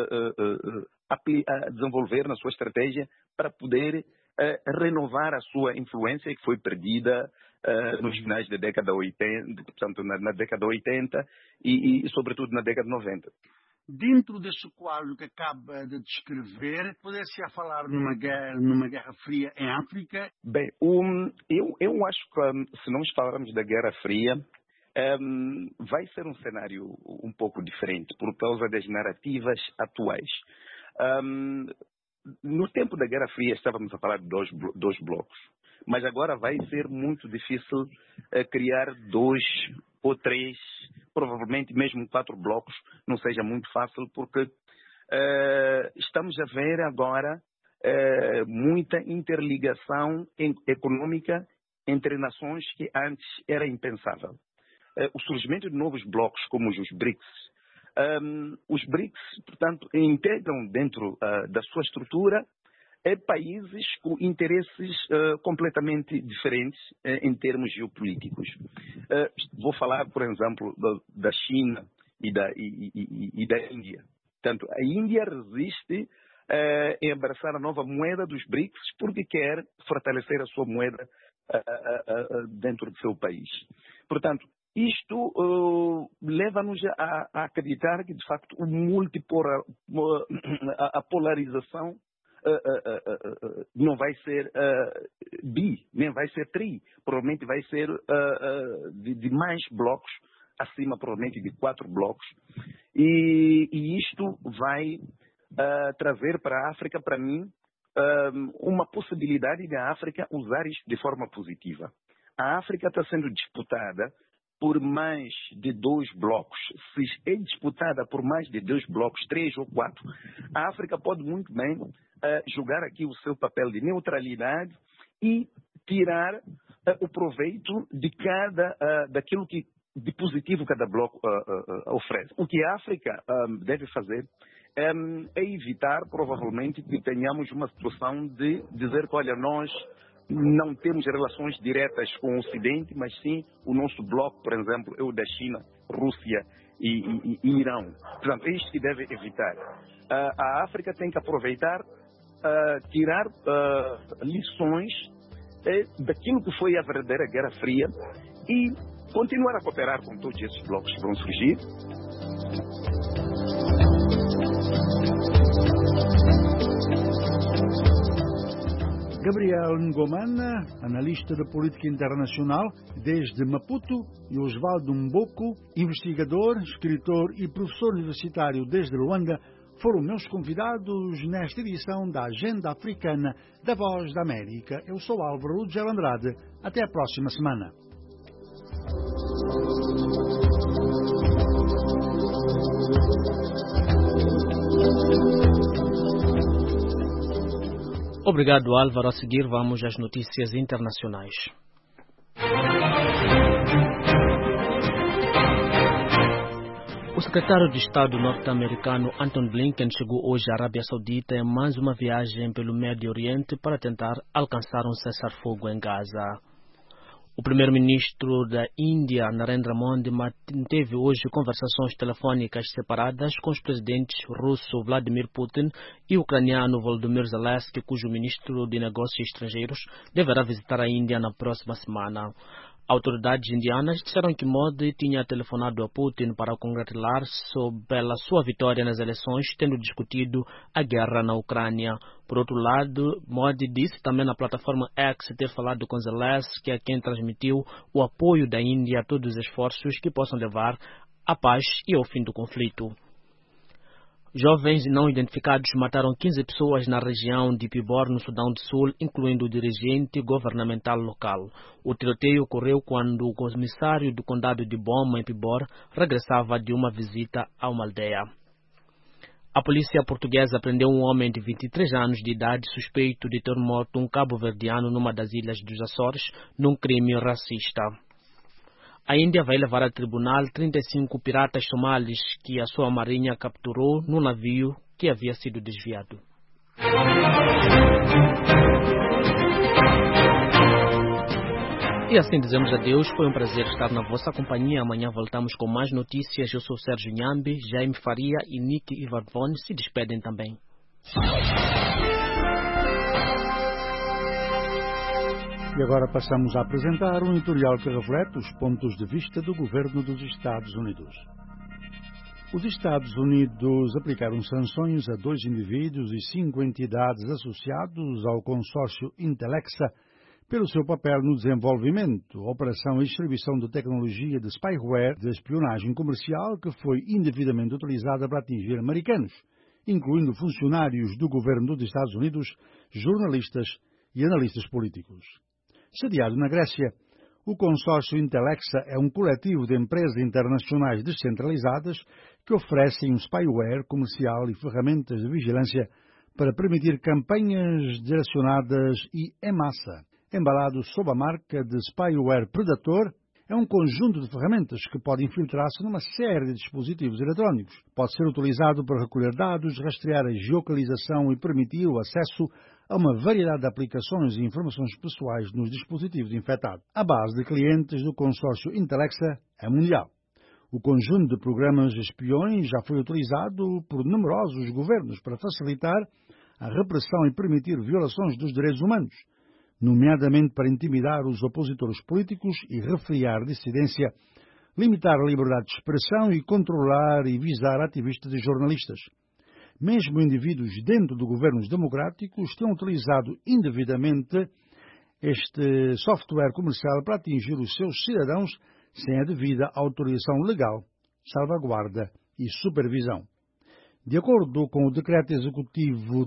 desenvolver na sua estratégia para poder renovar a sua influência que foi perdida nos finais da década 80, portanto na década 80 e sobretudo na década 90. Dentro desse quadro que acaba de descrever, poderia falar numa guerra fria em África? Bem, eu acho que se nós falarmos da Guerra Fria, vai ser um cenário um pouco diferente por causa das narrativas atuais. No tempo da Guerra Fria estávamos a falar de dois blocos, mas agora vai ser muito difícil criar 2 ou 3, provavelmente mesmo 4 blocos, não seja muito fácil, porque estamos a ver agora muita interligação econômica entre nações que antes era impensável. O surgimento de novos blocos como os BRICS. Os BRICS, portanto, integram dentro da sua estrutura países com interesses completamente diferentes em termos geopolíticos. Vou falar, por exemplo, da China e da Índia. Portanto, a Índia resiste em abraçar a nova moeda dos BRICS porque quer fortalecer a sua moeda dentro do seu país. Portanto, isto leva-nos a acreditar que, de facto, a polarização não vai ser bi, nem vai ser tri. Provavelmente vai ser de mais blocos, acima provavelmente de 4 blocos. E isto vai trazer para a África, para mim, uma possibilidade de a África usar isto de forma positiva. A África está sendo disputada por mais de 2 blocos. Se é disputada por mais de 2 blocos, 3 ou 4, a África pode muito bem jogar aqui o seu papel de neutralidade e tirar o proveito de daquilo que de positivo cada bloco oferece. O que a África deve fazer é evitar, provavelmente, que tenhamos uma situação de dizer que, olha, nós não temos relações diretas com o Ocidente, mas sim o nosso bloco, por exemplo, é o da China, Rússia e Irão. Portanto, é isto que deve evitar. A África tem que aproveitar, tirar lições daquilo que foi a verdadeira Guerra Fria e continuar a cooperar com todos esses blocos que vão surgir. Gabriel Ngomana, analista de política internacional desde Maputo, e Osvaldo Mboko, investigador, escritor e professor universitário desde Luanda, foram meus convidados nesta edição da Agenda Africana da Voz da América. Eu sou Álvaro Rugel Andrade. Até a próxima semana. Obrigado, Álvaro. A seguir, vamos às notícias internacionais. O secretário de Estado norte-americano Anthony Blinken chegou hoje à Arábia Saudita em mais uma viagem pelo Médio Oriente para tentar alcançar um cessar-fogo em Gaza. O primeiro-ministro da Índia, Narendra Modi, manteve hoje conversações telefônicas separadas com os presidentes russo Vladimir Putin e ucraniano Volodymyr Zelensky, cujo ministro de Negócios Estrangeiros deverá visitar a Índia na próxima semana. Autoridades indianas disseram que Modi tinha telefonado a Putin para o congratular pela sua vitória nas eleições, tendo discutido a guerra na Ucrânia. Por outro lado, Modi disse também na plataforma X ter falado com Zelensky, a quem transmitiu o apoio da Índia a todos os esforços que possam levar à paz e ao fim do conflito. Jovens não identificados mataram 15 pessoas na região de Pibor, no Sudão do Sul, incluindo o dirigente governamental local. O tiroteio ocorreu quando o comissário do condado de Boma, em Pibor, regressava de uma visita a uma aldeia. A polícia portuguesa prendeu um homem de 23 anos de idade suspeito de ter morto um cabo-verdiano numa das ilhas dos Açores, num crime racista. A Índia vai levar a tribunal 35 piratas somalis que a sua marinha capturou no navio que havia sido desviado. E assim dizemos adeus. Foi um prazer estar na vossa companhia. Amanhã voltamos com mais notícias. Eu sou Sérgio Nhambi, Jaime Faria e Nick Ivardvone se despedem também. E agora passamos a apresentar um editorial que reflete os pontos de vista do governo dos Estados Unidos. Os Estados Unidos aplicaram sanções a 2 indivíduos e 5 entidades associados ao consórcio Intelexa pelo seu papel no desenvolvimento, operação e distribuição de tecnologia de spyware de espionagem comercial que foi indevidamente utilizada para atingir americanos, incluindo funcionários do governo dos Estados Unidos, jornalistas e analistas políticos. Sediado na Grécia, o consórcio Intelexa é um coletivo de empresas internacionais descentralizadas que oferecem um spyware comercial e ferramentas de vigilância para permitir campanhas direcionadas e em massa. Embalado sob a marca de spyware Predator, é um conjunto de ferramentas que pode infiltrar-se numa série de dispositivos eletrónicos. Pode ser utilizado para recolher dados, rastrear a geolocalização e permitir o acesso a uma variedade de aplicações e informações pessoais nos dispositivos infectados. A base de clientes do consórcio Intelexa é mundial. O conjunto de programas espiões já foi utilizado por numerosos governos para facilitar a repressão e permitir violações dos direitos humanos, nomeadamente para intimidar os opositores políticos e refriar dissidência, limitar a liberdade de expressão e controlar e visar ativistas e jornalistas. Mesmo indivíduos dentro de governos democráticos têm utilizado indevidamente este software comercial para atingir os seus cidadãos sem a devida autorização legal, salvaguarda e supervisão. De acordo com o Decreto Executivo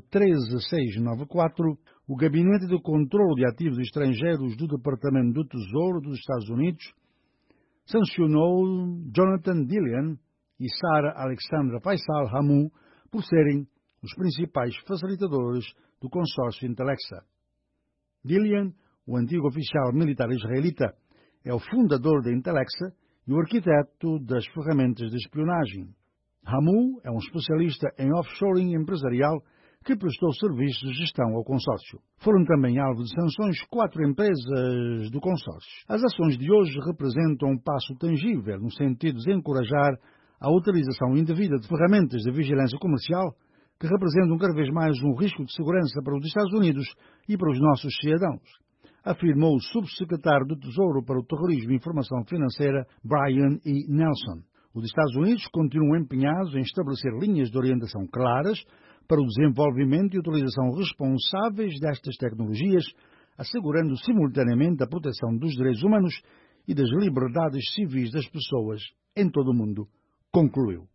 13694, o Gabinete de Controlo de Ativos Estrangeiros do Departamento do Tesouro dos Estados Unidos sancionou Jonathan Dillian e Sarah Alexandra Faisal Hamu por serem os principais facilitadores do consórcio Intelexa. Dillian, o antigo oficial militar israelita, é o fundador da Intelexa e o arquiteto das ferramentas de espionagem. Hamu é um especialista em offshoring empresarial que prestou serviços de gestão ao consórcio. Foram também alvo de sanções 4 empresas do consórcio. As ações de hoje representam um passo tangível no sentido de encorajar a utilização indevida de ferramentas de vigilância comercial que representam cada vez mais um risco de segurança para os Estados Unidos e para os nossos cidadãos, afirmou o subsecretário do Tesouro para o Terrorismo e Informação Financeira, Brian E. Nelson. Os Estados Unidos continuam empenhados em estabelecer linhas de orientação claras para o desenvolvimento e utilização responsáveis destas tecnologias, assegurando simultaneamente a proteção dos direitos humanos e das liberdades civis das pessoas em todo o mundo, concluiu.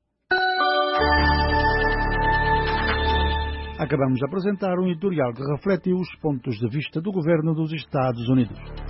Acabamos de apresentar um editorial que refletiu os pontos de vista do governo dos Estados Unidos.